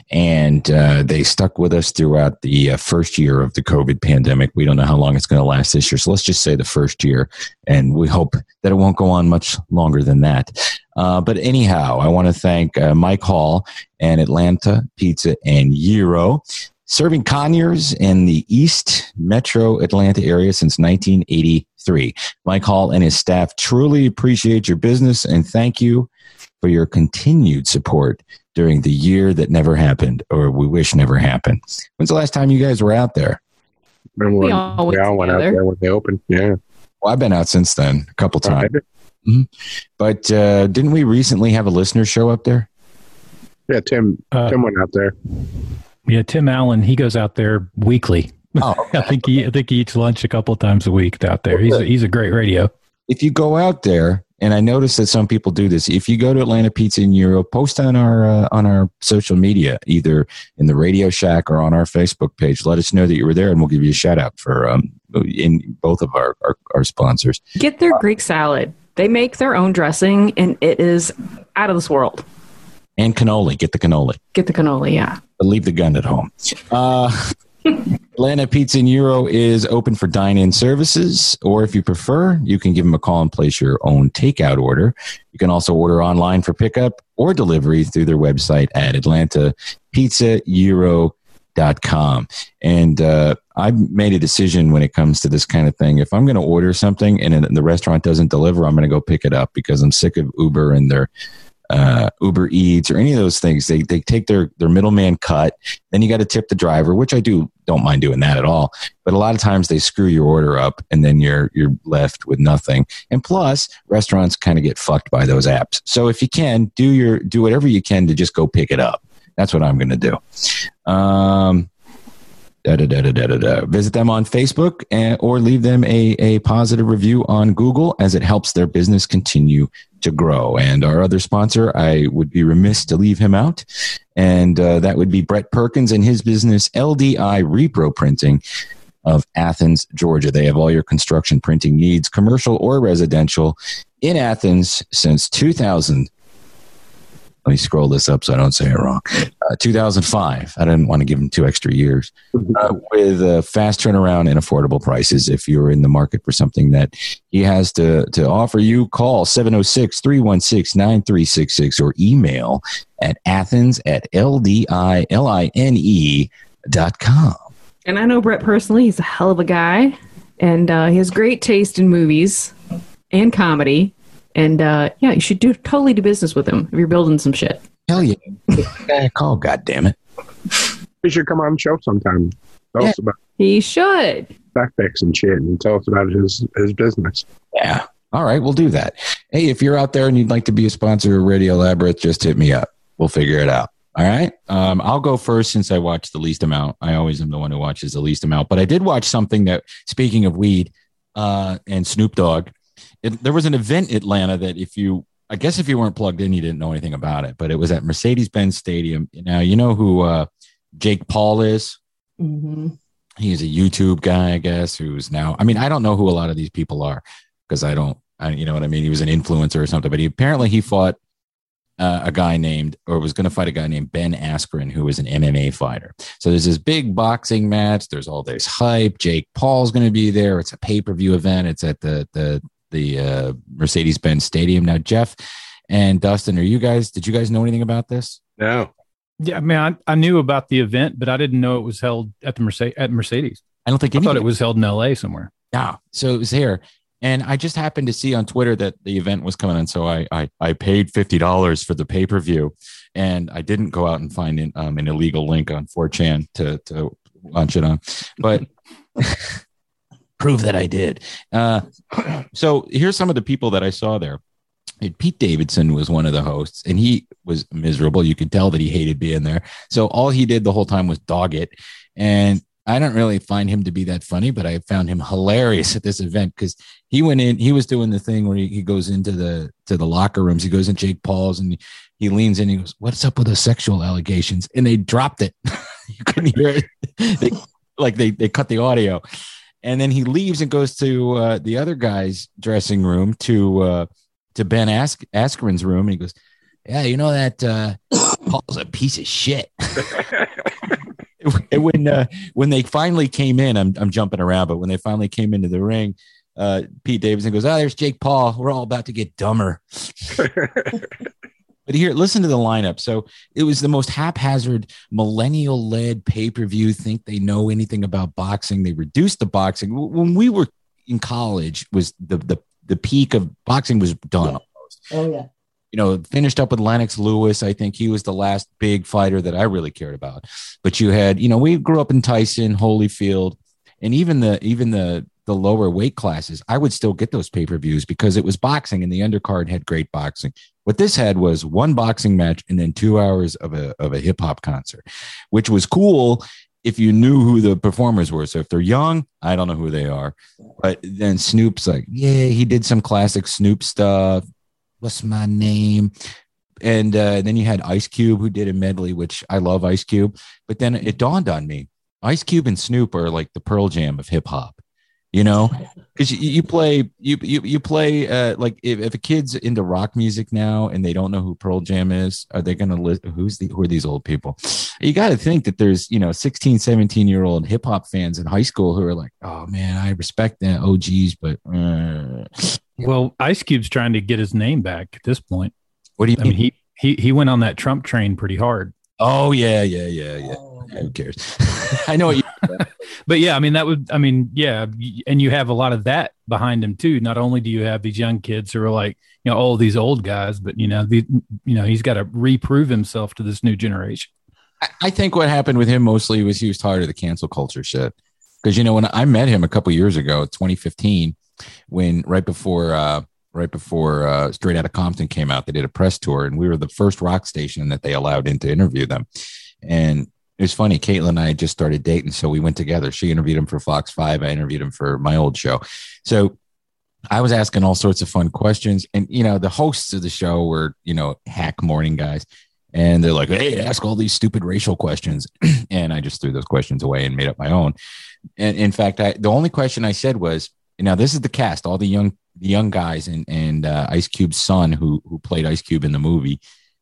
and uh, they stuck with us throughout the uh, first year of the COVID pandemic. We don't know how long it's going to last this year. So let's just say the first year, and we hope that it won't go on much longer than that. Uh, but anyhow, I want to thank uh, Mike Hall and Atlanta Pizza and Gyro, serving Conyers in the East Metro Atlanta area since nineteen eighty-three. Mike Hall and his staff truly appreciate your business and thank you for your continued support during the year that never happened, or we wish never happened. When's the last time you guys were out there? Remember when we all, we all went out there when they opened? Yeah. Well, I've been out since then a couple times. Mm-hmm. But uh, didn't we recently have a listener show up there? Yeah, Tim. Uh, Tim went out there. Yeah, Tim Allen. He goes out there weekly. Oh, okay. I think he. I think he eats lunch a couple times a week out there. He's a, he's a great radio. If you go out there, and I notice that some people do this, if you go to Atlanta Pizza and Gyro, post on our uh, on our social media, either in the Radio Shack or on our Facebook page. Let us know that you were there, and we'll give you a shout out for um in both of our our, our sponsors. Get their Greek salad. They make their own dressing, and it is out of this world. And cannoli. Get the cannoli. Get the cannoli, yeah. But leave the gun at home. Uh, Atlanta Pizza and Gyro is open for dine-in services, or if you prefer, you can give them a call and place your own takeout order. You can also order online for pickup or delivery through their website at atlanta pizza gyro dot com. And uh, I've made a decision when it comes to this kind of thing. If I'm going to order something and the restaurant doesn't deliver, I'm going to go pick it up because I'm sick of Uber and their uh, Uber Eats or any of those things. They they take their, their middleman cut. Then you got to tip the driver, which I do don't mind doing that at all. But a lot of times they screw your order up and then you're you're left with nothing. And plus, restaurants kind of get fucked by those apps. So if you can, do your do whatever you can to just go pick it up. That's what I'm going to do. Um, da, da, da, da, da, da. Visit them on Facebook and, or leave them a, a positive review on Google, as it helps their business continue to grow. And our other sponsor, I would be remiss to leave him out, and uh, that would be Brett Perkins and his business, L D I Repro Printing of Athens, Georgia. They have all your construction printing needs, commercial or residential, in Athens since two thousand. Let me scroll this up so I don't say it wrong. Uh, two thousand five. I didn't want to give them two extra years. Uh, with uh, fast turnaround and affordable prices. If you're in the market for something that he has to, to offer you, call seven oh six, three one six, nine three six six or email at athens at L D I L I N E dot com. And I know Brett personally. He's a hell of a guy. And uh, he has great taste in movies and comedy. And, uh, yeah, you should do totally do business with him if you're building some shit. Hell yeah. Guy call, goddammit. He should come on the show sometime. Tell yeah. us about He should. backpacks and shit and tell us about his, his business. Yeah. All right, we'll do that. Hey, if you're out there and you'd like to be a sponsor of Radio Labyrinth, just hit me up. We'll figure it out. All right. Um, I'll go first since I watched the least amount. I always am the one who watches the least amount. But I did watch something that, speaking of weed uh, and Snoop Dogg, It, there was an event in Atlanta that if you I guess if you weren't plugged in, you didn't know anything about it, but it was at Mercedes-Benz Stadium. Now, you know who uh, Jake Paul is? Mm-hmm. He's a YouTube guy, I guess, who's now, I mean, I don't know who a lot of these people are because I don't, I, you know what I mean? He was an influencer or something, but he apparently he fought uh, a guy named, or was going to fight a guy named Ben Askren, who is an M M A fighter. So there's this big boxing match. There's all this hype. Jake Paul's going to be there. It's a pay-per-view event. It's at the, the, the uh, Mercedes-Benz Stadium. Now, Jeff and Dustin, are you guys, did you guys know anything about this? No. Yeah, I mean, I, I knew about the event, but I didn't know it was held at the Mercedes. At Mercedes, I don't think I anybody, thought it was held in L A somewhere. Yeah, so it was here, and I just happened to see on Twitter that the event was coming on, so I I, I paid fifty dollars for the pay per view, and I didn't go out and find an, um, an illegal link on four chan to to launch it on, but prove that I did. Uh, so here's some of the people that I saw there. Pete Davidson was one of the hosts, and he was miserable. You could tell that he hated being there. So all he did the whole time was dog it. And I don't really find him to be that funny, but I found him hilarious at this event because he went in, he was doing the thing where he, he goes into the to the locker rooms. He goes in Jake Paul's and he, he leans in and he goes, "What's up with the sexual allegations?" And they dropped it. You couldn't hear it. They, like they, they cut the audio. And then he leaves and goes to uh, the other guy's dressing room to uh, to Ben Ask- Askren's room, and he goes, "Yeah, you know that uh, Paul's a piece of shit." And when uh, when they finally came in, I'm I'm jumping around, but when they finally came into the ring, uh, Pete Davidson goes, "Oh, there's Jake Paul. We're all about to get dumber." But here, listen to the lineup. So it was the most haphazard, millennial-led pay-per-view. Think they know anything about boxing? They reduced the boxing. When we were in college, was the the the peak of boxing was done. Yeah. Oh yeah. You know, finished up with Lennox Lewis. I think he was the last big fighter that I really cared about. But you had, you know, we grew up in Tyson, Holyfield, and even the even the the lower weight classes. I would still get those pay-per-views because it was boxing and the undercard had great boxing. What this had was one boxing match and then two hours of a of a hip hop concert, which was cool if you knew who the performers were. So if they're young, I don't know who they are. But then Snoop's like, yeah, he did some classic Snoop stuff. What's my name? And uh, then you had Ice Cube, who did a medley, which I love Ice Cube. But then it dawned on me, Ice Cube and Snoop are like the Pearl Jam of hip hop. You know, because you, you play you you you play uh, like if, if a kid's into rock music now and they don't know who Pearl Jam is, are they going to list who's the who are these old people? You got to think that there's, you know, sixteen, seventeen year old hip hop fans in high school who are like, oh man, I respect the O Gs, but uh. Well, Ice Cube's trying to get his name back at this point. What do you I mean? mean, he he he went on that Trump train pretty hard. Oh yeah, yeah, yeah, yeah. Who cares? I know what you. But yeah, I mean, that would, I mean, yeah. And you have a lot of that behind him too. Not only do you have these young kids who are like, you know, all these old guys, but you know, the, you know, he's got to reprove himself to this new generation. I, I think what happened with him mostly was he was tired of the cancel culture shit. Because, you know, when I met him a couple years ago, twenty fifteen, when right before, uh, right before uh, Straight Outta Compton came out, they did a press tour and we were the first rock station that they allowed in to interview them. And it was funny. Caitlin and I had just started dating, so we went together. She interviewed him for Fox five. I interviewed him for my old show. So I was asking all sorts of fun questions. And, you know, the hosts of the show were, you know, hack morning guys. And they're like, hey, ask all these stupid racial questions. And I just threw those questions away and made up my own. And in fact, I, the only question I said was, now this is the cast, all the young the young guys and, and uh, Ice Cube's son who who played Ice Cube in the movie.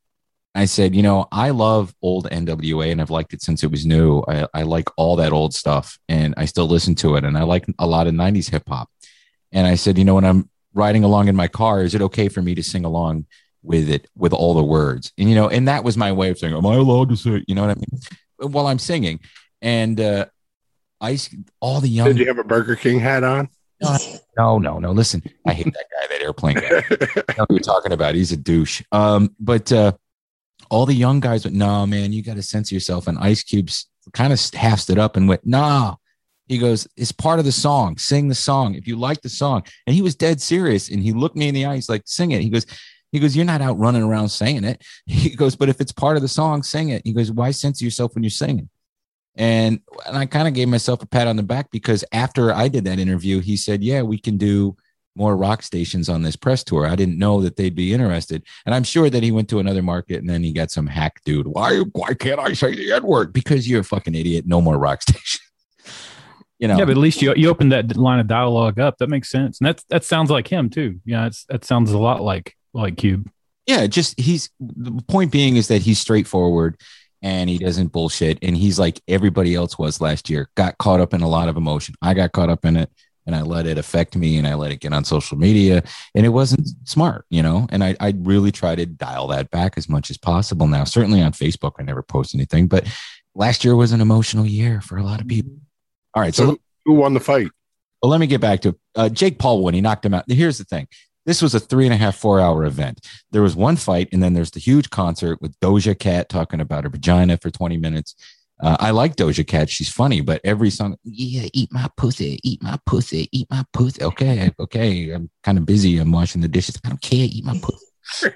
I said, you know, I love old N W A and I've liked it since it was new. I, I like all that old stuff and I still listen to it. And I like a lot of nineties hip hop. And I said, you know, when I'm riding along in my car, is it okay for me to sing along with it, with all the words? And, you know, and that was my way of saying, am I allowed to say, you know what I mean? While I'm singing. And uh, Ice, all the young. Did you have a Burger King hat on? No, no, no. Listen, I hate that guy, that airplane guy. I know who you're talking about. He's a douche. Um, but, uh, all the young guys went, no, man, you got to censor yourself. And Ice Cube's kind of half stood up and went, nah. He goes, it's part of the song. Sing the song if you like the song. And he was dead serious. And he looked me in the eye. He's like, sing it. He goes, he goes, you're not out running around saying it. He goes, but if it's part of the song, sing it. He goes, why censor yourself when you're singing? And, and I kind of gave myself a pat on the back because after I did that interview, he said, yeah, we can do more rock stations on this press tour. I didn't know that they'd be interested. And I'm sure that he went to another market and then he got some hack dude. Why, why can't I say the N word? Because you're a fucking idiot. No more rock station. You know? Yeah, but at least you you opened that line of dialogue up. That makes sense. And that's, that sounds like him too. Yeah. It's, that sounds a lot like, like Cube. Yeah. Just he's the point being is that he's straightforward and he doesn't bullshit. And he's like everybody else was last year, got caught up in a lot of emotion. I got caught up in it. And I let it affect me and I let it get on social media and it wasn't smart, you know, and I, I really try to dial that back as much as possible now. Certainly on Facebook, I never post anything, but last year was an emotional year for a lot of people. All right. So, so who won the fight? Well, let me get back to uh, Jake Paul when he knocked him out. Here's the thing. This was a three and a half, four hour event. There was one fight and then there's the huge concert with Doja Cat talking about her vagina for twenty minutes. Uh, I like Doja Cat. She's funny, but every song, yeah, eat my pussy, eat my pussy, eat my pussy. Okay, okay. I'm kind of busy. I'm washing the dishes. I don't care. Eat my pussy.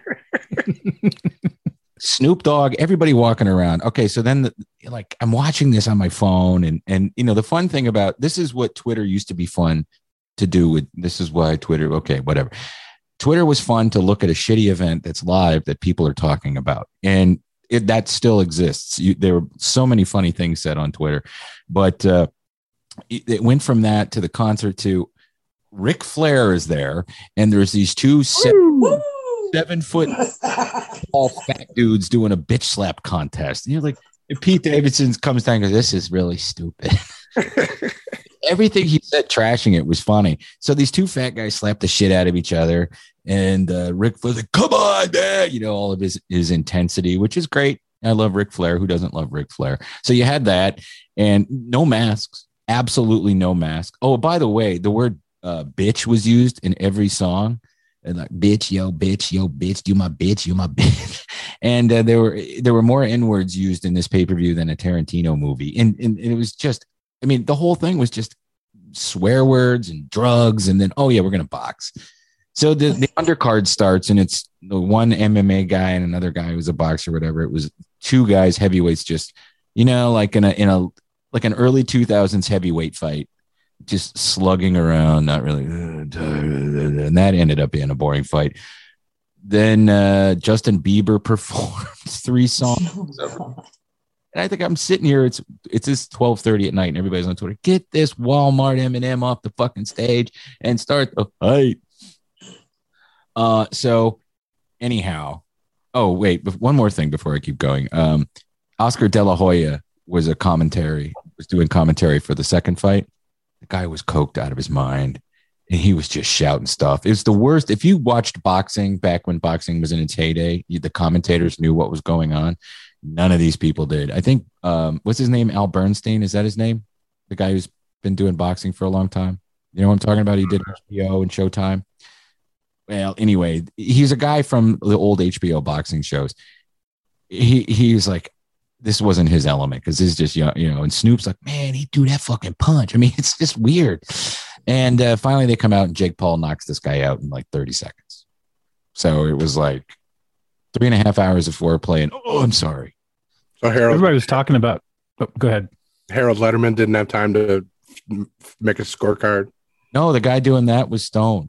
Snoop Dogg, everybody walking around. Okay, so then, the, like, I'm watching this on my phone, and and you know the fun thing about this is what Twitter used to be fun to do with. This is why Twitter. Okay, whatever. Twitter was fun to look at a shitty event that's live that people are talking about, and It, that still exists. You, there were so many funny things said on Twitter, but uh, it, it went from that to the concert to Ric Flair is there, and there's these two seven, seven foot tall fat dudes doing a bitch slap contest. And you're like, if Pete Davidson comes down and goes, this is really stupid. Everything he said trashing it was funny. So these two fat guys slapped the shit out of each other. And uh, Ric Flair's like, come on, man. You know, all of his, his intensity, which is great. I love Ric Flair. Who doesn't love Ric Flair? So you had that and no masks, absolutely no mask. Oh, by the way, the word uh, bitch was used in every song. And like, bitch, yo, bitch, yo, bitch, you my bitch, you my bitch. And uh, there were there were more N-words used in this pay-per-view than a Tarantino movie. And, and, and it was just, I mean, the whole thing was just swear words and drugs. And then, oh, yeah, we're going to box. So the, the undercard starts and it's the one M M A guy and another guy who's a boxer, whatever. It was two guys, heavyweights, just, you know, like in a, in a, like an early two thousands heavyweight fight, just slugging around, not really. And that ended up being a boring fight. Then uh, Justin Bieber performed three songs. And I think I'm sitting here. It's it's this twelve thirty at night, and everybody's on Twitter. Get this Walmart Eminem off the fucking stage and start the fight. Uh, so anyhow, oh wait, one more thing before I keep going. Um, Oscar De La Hoya was a commentary, was doing commentary for the second fight. The guy was coked out of his mind, and he was just shouting stuff. It was the worst. If you watched boxing back when boxing was in its heyday, you, the commentators knew what was going on. None of these people did. I think, um, what's his name? Al Bernstein. Is that his name? The guy who's been doing boxing for a long time. You know what I'm talking about? He did H B O and Showtime. Well, anyway, he's a guy from the old H B O boxing shows. He he's like, this wasn't his element because this is just, you know, and Snoop's like, man, he threw that fucking punch. I mean, it's just weird. And uh, finally they come out and Jake Paul knocks this guy out in like thirty seconds. So it was like three and a half hours of foreplay. And oh, I'm sorry. So Harold, everybody was talking about, oh, go ahead. Harold Letterman didn't have time to make a scorecard. No, the guy doing that was stoned.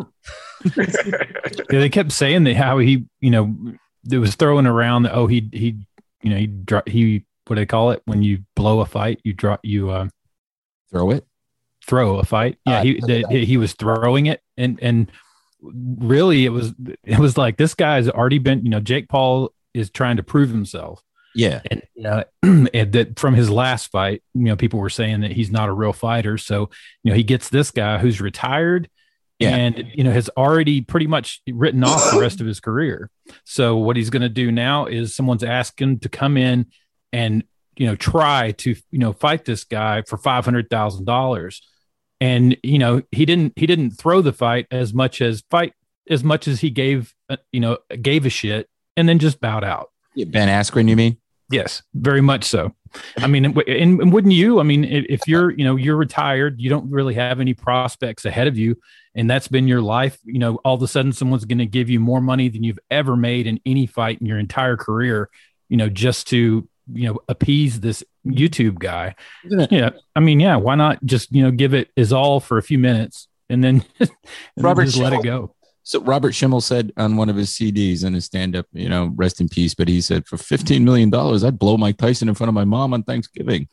Yeah, they kept saying that how he, you know, it was throwing around that, oh, he, he, you know, he, he, what do they call it? When you blow a fight, you drop, you, uh, throw it, throw a fight. Yeah. Uh, he, the, he was throwing it. And, and really it was, it was like, this guy's already been, you know, Jake Paul is trying to prove himself. Yeah. And, you know, and that from his last fight, you know, people were saying that he's not a real fighter. So, you know, he gets this guy who's retired. Yeah. And, you know, has already pretty much written off the rest of his career. So what he's going to do now is someone's asking to come in and, you know, try to, you know, fight this guy for five hundred thousand dollars. And, you know, he didn't, he didn't throw the fight as much as fight, as much as he gave, uh, you know, gave a shit and then just bowed out. Yeah, Ben Askren, you mean? Yes, very much so. I mean, and, and wouldn't you? I mean, if you're, you know, you're retired, you don't really have any prospects ahead of you, and that's been your life. You know, all of a sudden, someone's going to give you more money than you've ever made in any fight in your entire career. You know, just to, you know, appease this YouTube guy. Yeah, I mean, yeah, why not just, you know, give it his all for a few minutes and then, and Robert then just let Schimmel. it go. So Robert Schimmel said on one of his C Ds in his stand-up, you know, rest in peace, but he said for fifteen million dollars, I'd blow Mike Tyson in front of my mom on Thanksgiving.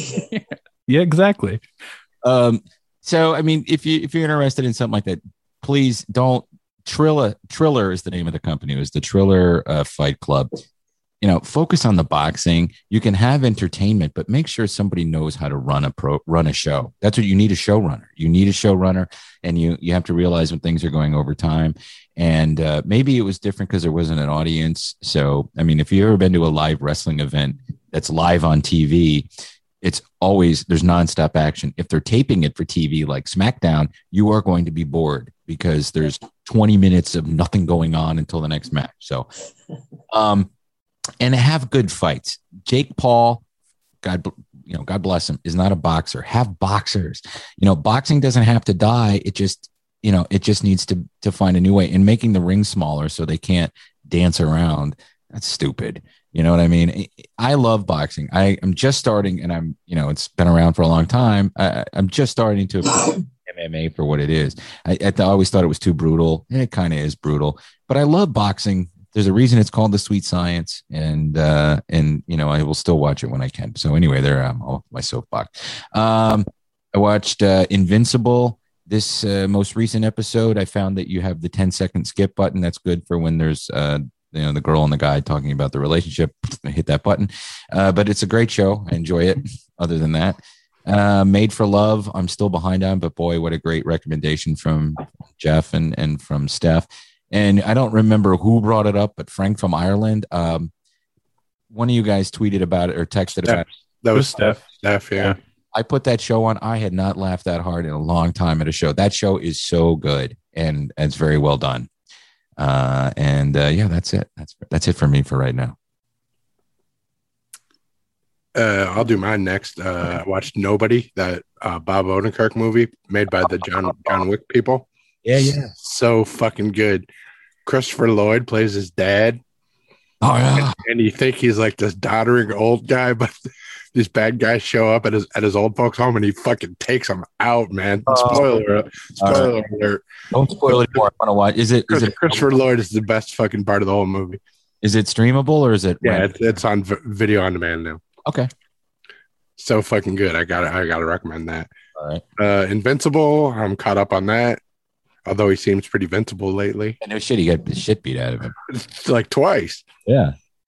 Yeah, exactly. Um, so I mean, if you if you're interested in something like that, please don't. Triller Triller is the name of the company. It was the Triller uh, Fight Club. You know, focus on the boxing. You can have entertainment, but make sure somebody knows how to run a pro run a show. That's what you need, a showrunner. You need a showrunner, and you you have to realize when things are going over time. And uh, maybe it was different because there wasn't an audience. So, I mean, if you've ever been to a live wrestling event that's live on T V, it's always there's nonstop action. If they're taping it for T V like SmackDown, you are going to be bored because there's twenty minutes of nothing going on until the next match. So, um. And have good fights. Jake Paul, God, you know, God bless him, is not a boxer. Have boxers. You know, boxing doesn't have to die. It just, you know, it just needs to to find a new way. And making the ring smaller so they can't dance around, that's stupid. You know what I mean? I love boxing. I am just starting, and I'm, you know, it's been around for a long time. I, I'm just starting to M M A for what it is. I, I always thought it was too brutal, and it kind of is brutal. But I love boxing. There's a reason it's called The Sweet Science, and uh, and you know I will still watch it when I can. So anyway, there I'm off my soapbox. Um, I watched uh, Invincible. This uh, most recent episode, I found that you have the ten second skip button. That's good for when there's uh, you know the girl and the guy talking about the relationship. Hit that button. Uh, but it's a great show. I enjoy it. Other than that, uh, Made for Love. I'm still behind on, but boy, what a great recommendation from Jeff and and from Steph. And I don't remember who brought it up, but Frank from Ireland. Um, one of you guys tweeted about it or texted Steph. about it. That was Steph. Steph, yeah. I put that show on. I had not laughed that hard in a long time at a show. That show is so good, and it's very well done. Uh, and uh, yeah, that's it. That's that's it for me for right now. Uh, I'll do mine next. Uh, I watched Nobody, that uh, Bob Odenkirk movie made by the John John Wick people. Yeah, yeah. So fucking good. Christopher Lloyd plays his dad. Oh, yeah. And, and you think he's like this doddering old guy, but these bad guys show up at his at his old folks' home and he fucking takes them out, man. Oh. Spoiler, spoiler right. alert. Don't spoil it more. I want to watch. Is it, is it Christopher Lloyd is the best fucking part of the whole movie. Is it streamable or is it? Yeah, rent? it's, it's on v- video on demand now. Okay. So fucking good. I got I got to recommend that. All right. Uh, Invincible. I'm caught up on that. Although he seems pretty invincible lately. And no shit, he got the shit beat out of him. It's like twice. Yeah.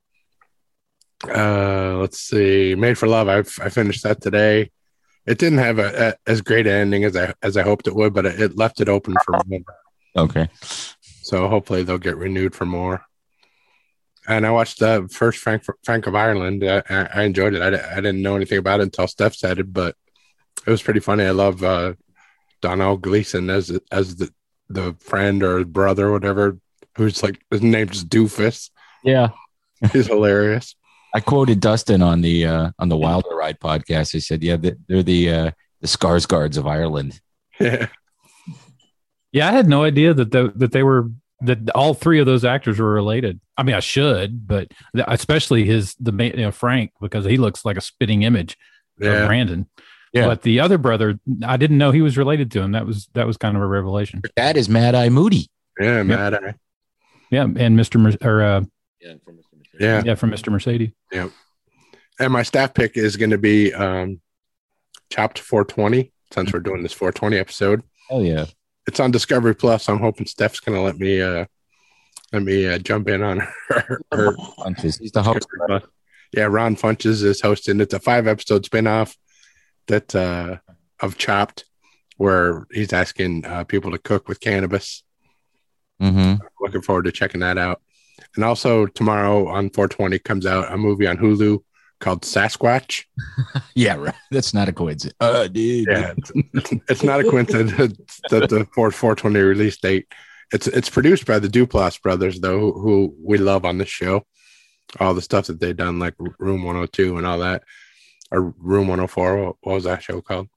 Uh, let's see. Made for Love. I I finished that today. It didn't have a, a as great an ending as I as I hoped it would, but it, it left it open for more. Okay. So hopefully they'll get renewed for more. And I watched the first Frank Frank of Ireland. I, I enjoyed it. I, I didn't know anything about it until Steph said it, but it was pretty funny. I love uh, Donald Gleason as as the the friend or brother or whatever, who's like his name's Doofus. Yeah. He's hilarious. I quoted Dustin on the uh, on the Wilder Ride podcast. He said, "Yeah, they're the uh, the Skarsgårds of Ireland." Yeah, yeah. I had no idea that the, that they were that all three of those actors were related. I mean, I should, but especially his the you know, Frank, because he looks like a spitting image yeah. of Brandon. Yeah. But the other brother, I didn't know he was related to him. That was that was kind of a revelation. That is Mad Eye Moody. Yeah, Mad Eye. Yeah, and Mister Mer- or uh, yeah, from Mister Mercedes. Yeah, yeah, from Mister Mercedes. Yeah, and my staff pick is going to be um, Chopped four twenty. Since we're doing this four twenty episode, hell yeah, it's on Discovery Plus. I'm hoping Steph's going to let me uh, let me uh, jump in on her. her Funches. He's the host. Yeah, Ron Funches is hosting. It's a five episode spinoff that uh, of Chopped, where he's asking uh, people to cook with cannabis. Mm-hmm. Looking forward to checking that out. And also tomorrow on four twenty comes out a movie on Hulu called Sasquatch. Yeah, right. That's not a coincidence. Uh, dude. Yeah, it's, it's not a coincidence that the four twenty release date. It's it's produced by the Duplass brothers, though, who, who we love on this show. All the stuff that they've done, like Room one oh two and all that, or Room one oh four. What, what was that show called?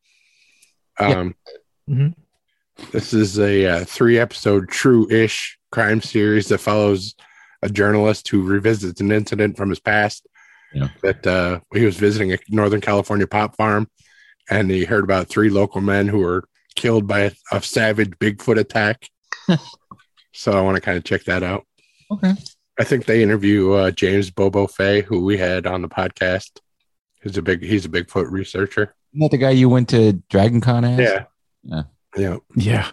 Um, yeah. mm-hmm. This is a uh, three episode true-ish crime series that follows a journalist who revisits an incident from his past. Yeah. That uh, he was visiting a Northern California pop farm, and he heard about three local men who were killed by a, a savage Bigfoot attack. So I want to kind of check that out. Okay. I think they interview uh, James Bobo Fay, who we had on the podcast. He's a big he's a Bigfoot researcher. Isn't that the guy you went to Dragon Con as? Yeah. Yeah. Yeah. Yeah.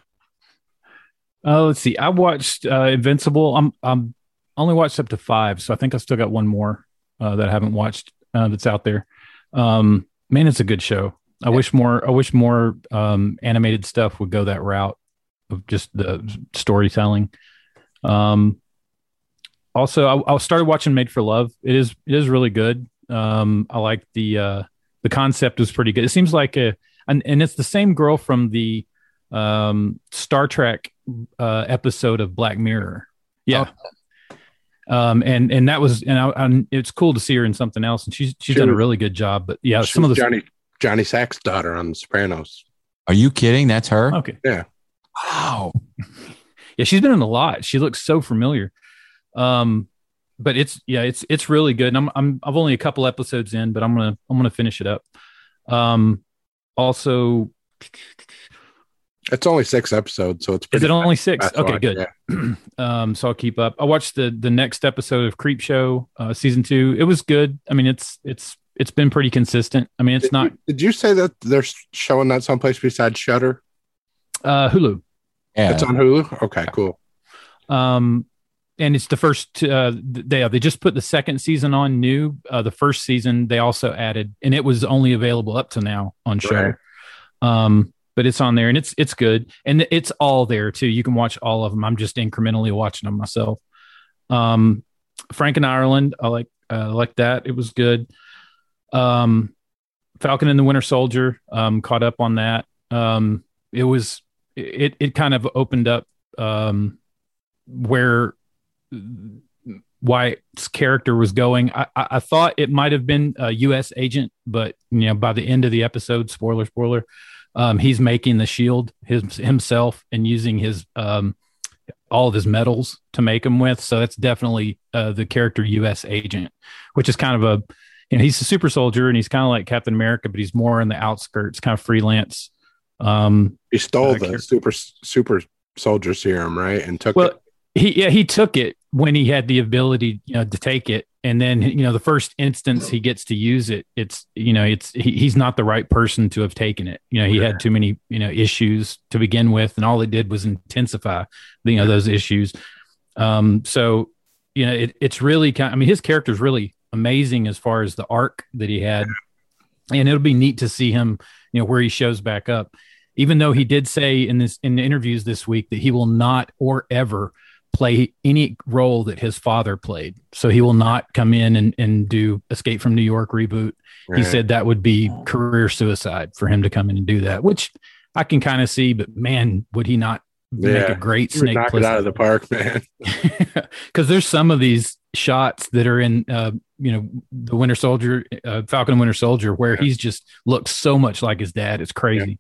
Uh, let's see. I watched uh, Invincible. I'm I'm only watched up to five, so I think I still got one more uh, that I haven't watched uh, that's out there. Um, man, it's a good show. I Yeah. wish more. I wish more um, animated stuff would go that route of just the storytelling. Um, also, I, I started watching Made for Love. It is it is really good. Um, I like the uh, the concept is pretty good. It seems like a and, and it's the same girl from the um, Star Trek uh, episode of Black Mirror. Yeah. Um, and, and that was, and I, I, it's cool to see her in something else, and she's, she's She done a was- really good job, but yeah, She's some of the, Johnny Johnny Sack's daughter on The Sopranos. Are you kidding? That's her? okay. Yeah. Wow. Yeah. She's been in a lot. She looks so familiar. Um, but it's, yeah, it's, it's really good. And I'm, I'm, I've only a couple episodes in, but I'm going to, I'm going to finish it up. Um, also, It's only six episodes, so it's is pretty it only six? fast Okay, watch, good. yeah. um, so I'll keep up. I watched the the next episode of Creep Show, uh, season two. It was good. I mean, it's it's it's been pretty consistent. I mean, it's Did not you, did you say that they're showing that someplace besides Shudder? uh, Hulu. Yeah. It's on Hulu? Okay, cool. Um, and it's the first. Uh, they they just put the second season on new. Uh, the first season they also added, and it was only available up to now on Shudder. Um, but it's on there, and it's it's good, and it's all there too. You can watch all of them. I'm just incrementally watching them myself. Um, Frank and Ireland, I like uh, like that. It was good. Um, Falcon and the Winter Soldier, um, caught up on that. Um, it was it it kind of opened up um, where Wyatt's character was going. I, I, I thought it might have been a U S agent, but you know, by the end of the episode, spoiler, spoiler, um, he's making the shield his, himself and using his um, all of his metals to make them with. So that's definitely uh, the character U S agent, which is kind of a, you know, he's a super soldier and he's kind of like Captain America, but he's more in the outskirts, kind of freelance. Um, He stole Uh, the Kier- super super soldier serum, right? And took well, it. he yeah he took it when he had the ability, you know, to take it, and then you know the first instance he gets to use it, it's you know it's he, he's not the right person to have taken it. You know, he had too many you know issues to begin with, and all it did was intensify you know those issues. Um, so you know it, it's really kind. I mean, his character is really amazing as far as the arc that he had, and it'll be neat to see him you know where he shows back up. Even though he did say in this in the interviews this week that he will not or ever play any role that his father played. So he will not come in and, and do Escape from New York reboot. Right. He said that would be career suicide for him to come in and do that, which I can kind of see, but man, would he not make Yeah. a great He would Snake knock it out of the park, man. Because there's some of these shots that are in, uh, you know, the Winter Soldier, uh, Falcon and Winter Soldier, where Yeah. he's just looks so much like his dad. It's crazy.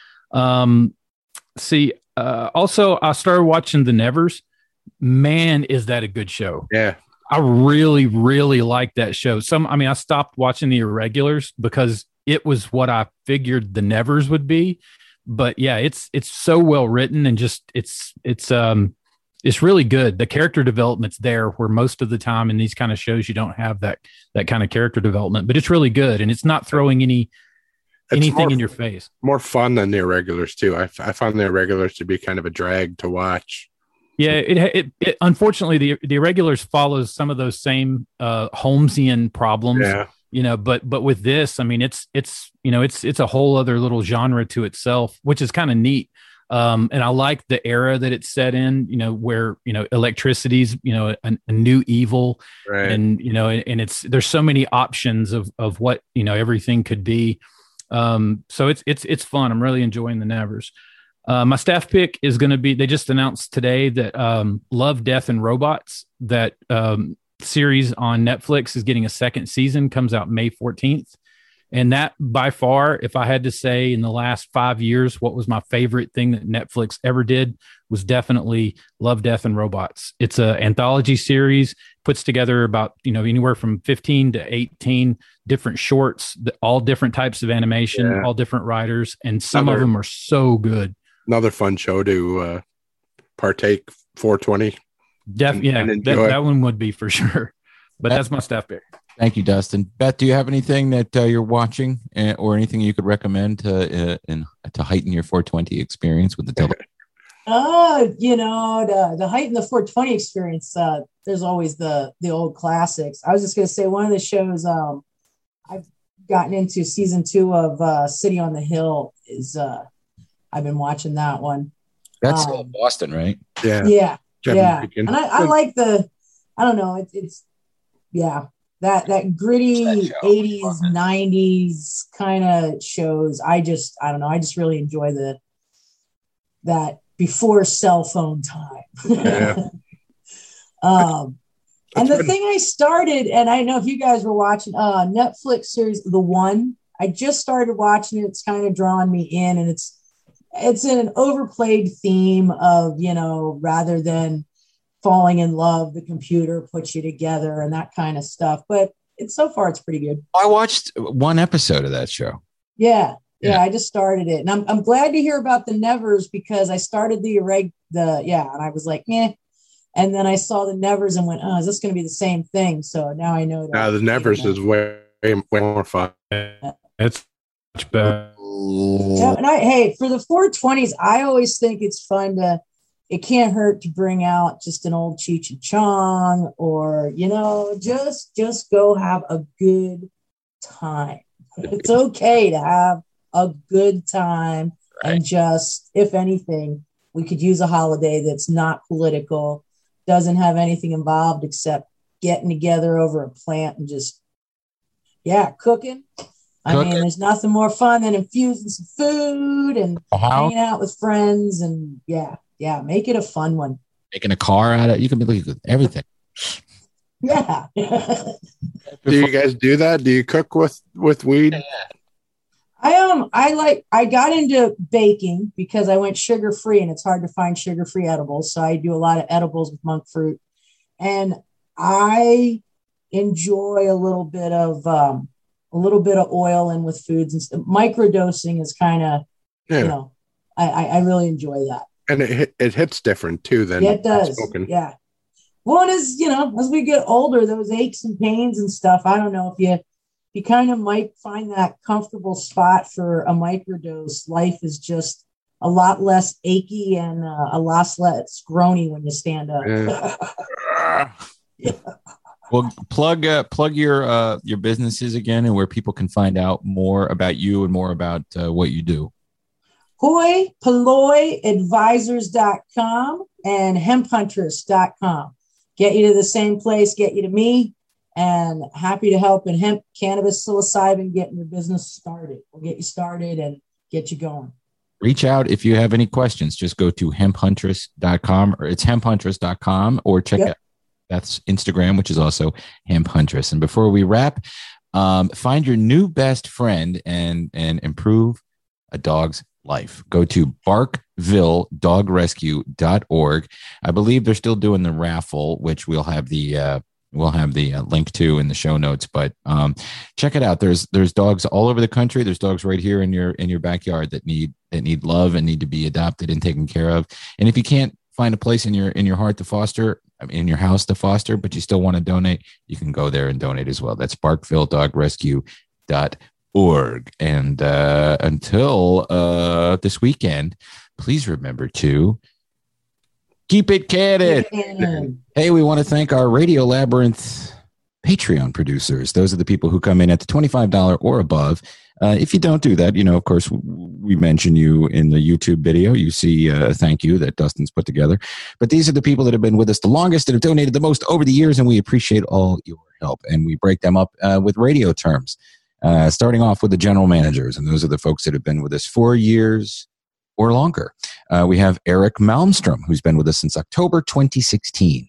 Um, see, uh, also I started watching The Nevers. Man, is that a good show? Yeah. I really, really like that show. Some, I mean, I stopped watching The Irregulars because it was what I figured The Nevers would be. But yeah, it's it's so well written and just it's it's um it's really good. The character development's there, where most of the time in these kind of shows you don't have that that kind of character development. But it's really good, and it's not throwing any It's anything more, in your face. more fun than the Irregulars too. I, I found the Irregulars to be kind of a drag to watch. Yeah, it, it, it unfortunately the the Irregulars follows some of those same uh Holmesian problems. Yeah. You know, but but with this, I mean, it's it's you know it's it's a whole other little genre to itself, which is kind of neat. Um, and I like the era that it's set in. You know, where you know electricity's you know a, a new evil, Right. and you know, and it's there's so many options of of what you know everything could be. Um, so it's it's it's fun. I'm really enjoying the Nevers. Uh, my staff pick is going to be. They just announced today that um, Love, Death, and Robots, that um, series on Netflix, is getting a second season. Comes out May fourteenth, and that by far, if I had to say in the last five years, what was my favorite thing that Netflix ever did was definitely Love, Death, and Robots. It's an anthology series. puts together about, you know, anywhere from fifteen to eighteen different shorts, all different types of animation, Yeah. all different writers. And some Another- of them are so good. Another fun show to uh, partake. four twenty. Def, And- yeah, and that, enjoy. that one would be for sure. But that's my staff pick. Thank you, Dustin. Beth, do you have anything that uh, you're watching uh, or anything you could recommend to uh, in, to heighten your four twenty experience with the television? Oh, you know, the the height in the four twenty experience. Uh, there's always the the old classics. I was just gonna say one of the shows um, I've gotten into season two of uh, City on the Hill is uh, I've been watching that one. That's Um, uh, Boston, right? Yeah. Yeah, Kevin yeah, Bacon. and I, I like the. I don't know. It, it's yeah, that that gritty That show. eighties, nineties kind of shows. I just I don't know. I just really enjoy the that before cell phone time. Yeah. um, and That's the been- thing I started, and I know if you guys were watching uh Netflix series The One, I just started watching it. It's kind of drawing me in, and it's it's in an overplayed theme of, you know, rather than falling in love, the computer puts you together and that kind of stuff. But it's so far it's pretty good. I watched one episode of that show. Yeah. Yeah, Yeah. I just started it. And I'm I'm glad to hear about the Nevers because I started the irreg the yeah, and I was like, eh. And then I saw the Nevers and went, oh, is this gonna be the same thing? So now I know that Now the Nevers is way, way more fun. It's much better. Yeah, and I hey, for the four twenties, I always think it's fun to it can't hurt to bring out just an old Cheech and Chong or, you know, just just go have a good time. It's okay to have a good time. Right. And just, if anything, we could use a holiday that's not political, doesn't have anything involved except getting together over a plant and just, yeah, cooking. I Cooking. mean, there's nothing more fun than infusing some food and How? hanging out with friends. And yeah, yeah, make it a fun one. Making a car out of it. You can be like everything. Yeah. Do you guys do that? Do you cook with with weed? I um I like I got into baking because I went sugar free and it's hard to find sugar free edibles. So I do a lot of edibles with monk fruit, and I enjoy a little bit of um, a little bit of oil in with foods and stuff. Microdosing is kind of Yeah, you know I, I I really enjoy that. and it hit- it hits different too than Yeah, it does. smoking. Yeah. One is, you know, as we get older, those aches and pains and stuff. I don't know if you, you kind of might find that comfortable spot for a microdose. Life is just a lot less achy and uh, a lot less groany when you stand up. Yeah. Well, plug uh, plug your uh, your businesses again and where people can find out more about you and more about uh, what you do. Hoi Polloi Advisors dot com and Hemp Huntress dot com. Get you to the same place, get you to me, and happy to help in hemp, cannabis, psilocybin, getting your business started. We'll get you started and get you going. Reach out if you have any questions. Just go to hemp huntress dot com or it's hemp huntress dot com or check Yep. out Beth's Instagram, which is also Hemp Huntress. And before we wrap, um, find your new best friend and and improve a dog's life. Go to barkville dog rescue dot org. I believe they're still doing the raffle, which we'll have the uh, we'll have the uh, link to in the show notes. But um, check it out. There's there's dogs all over the country. There's dogs right here in your in your backyard that need that need love and need to be adopted and taken care of. And if you can't find a place in your in your heart to foster, I mean, in your house to foster, but you still want to donate, you can go there and donate as well. That's barkville dog rescue dot org. And uh, until uh, this weekend, please remember to keep it candid. And Hey, we want to thank our Radio Labyrinth Patreon producers. Those are the people who come in at the twenty-five dollars or above. Uh, if you don't do that, you know, of course, we mention you in the YouTube video. You see uh, a thank you that Dustin's put together. But these are the people that have been with us the longest, that have donated the most over the years, and we appreciate all your help. And we break them up uh, with radio terms, uh, starting off with the general managers. And those are the folks that have been with us four years or longer. Uh, we have Eric Malmstrom, who's been with us since October twenty sixteen.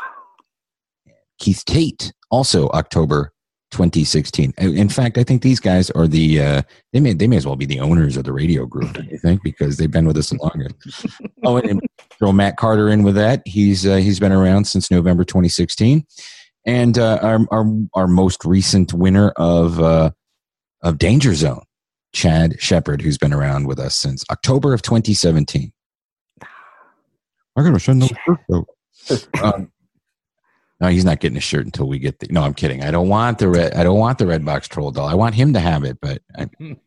Wow. Keith Tate, also October twenty sixteen. In fact, I think these guys are the uh, they may they may as well be the owners of the radio group. I think because they've been with us the longest. Oh, and throw Matt Carter in with that. He's uh, he's been around since November twenty sixteen. And uh, our, our our most recent winner of uh, of Danger Zone, Chad Shepard, who's been around with us since October of twenty seventeen. I'm gonna send those shirt um, No, he's not getting a shirt until we get the. No, I'm kidding. I don't want the red. I don't want the red box troll doll. I want him to have it. But I,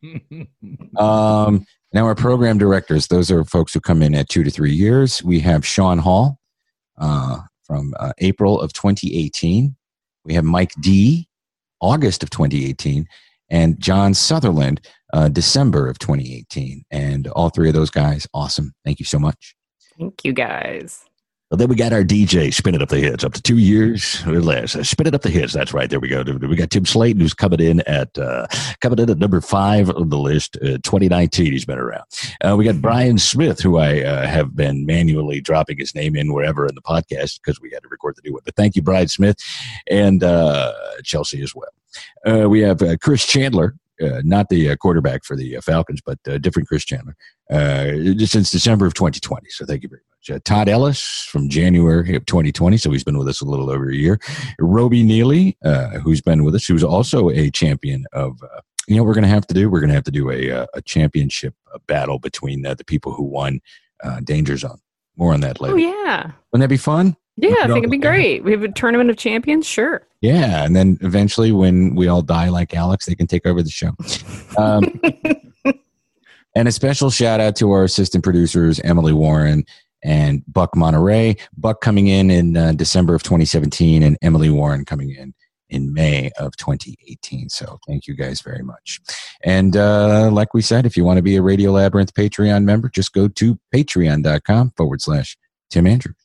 um, now our program directors. Those are folks who come in at two to three years. We have Sean Hall uh, from uh, April of twenty eighteen. We have Mike D, August of twenty eighteen, and John Sutherland, uh, December of twenty eighteen. And all three of those guys, awesome. Thank you so much. Thank you, guys. Well, then we got our D J spinning up the hits up to two years or less. Uh, spinning up the hits. That's right. There we go. We got Tim Slayton, who's coming in at uh, coming in at number five on the list. Uh, twenty nineteen, he's been around. Uh, we got Brian Smith, who I uh, have been manually dropping his name in wherever in the podcast because we had to record the new one. But thank you, Brian Smith, and uh, Chelsea as well. Uh, we have uh, Chris Chandler. Uh, not the uh, quarterback for the uh, Falcons, but uh, different Chris Chandler, uh, since December of twenty twenty. So thank you very much. Uh, Todd Ellis from January of twenty twenty, so he's been with us a little over a year. Roby Neely, uh, who's been with us, who's also a champion of, uh, you know what we're going to have to do? We're going to have to do a, uh, a championship uh, battle between uh, the people who won uh, Danger Zone. More on that later. Oh, yeah. Wouldn't that be fun? Yeah, I think it'd be great. We have a tournament of champions, sure. Yeah, and then eventually when we all die like Alex, they can take over the show. Um, and a special shout out to our assistant producers, Emily Warren and Buck Monterey. Buck coming in in uh, December of twenty seventeen and Emily Warren coming in in May of twenty eighteen. So thank you guys very much. And uh, like we said, if you want to be a Radio Labyrinth Patreon member, just go to patreon.com forward slash Tim Andrews.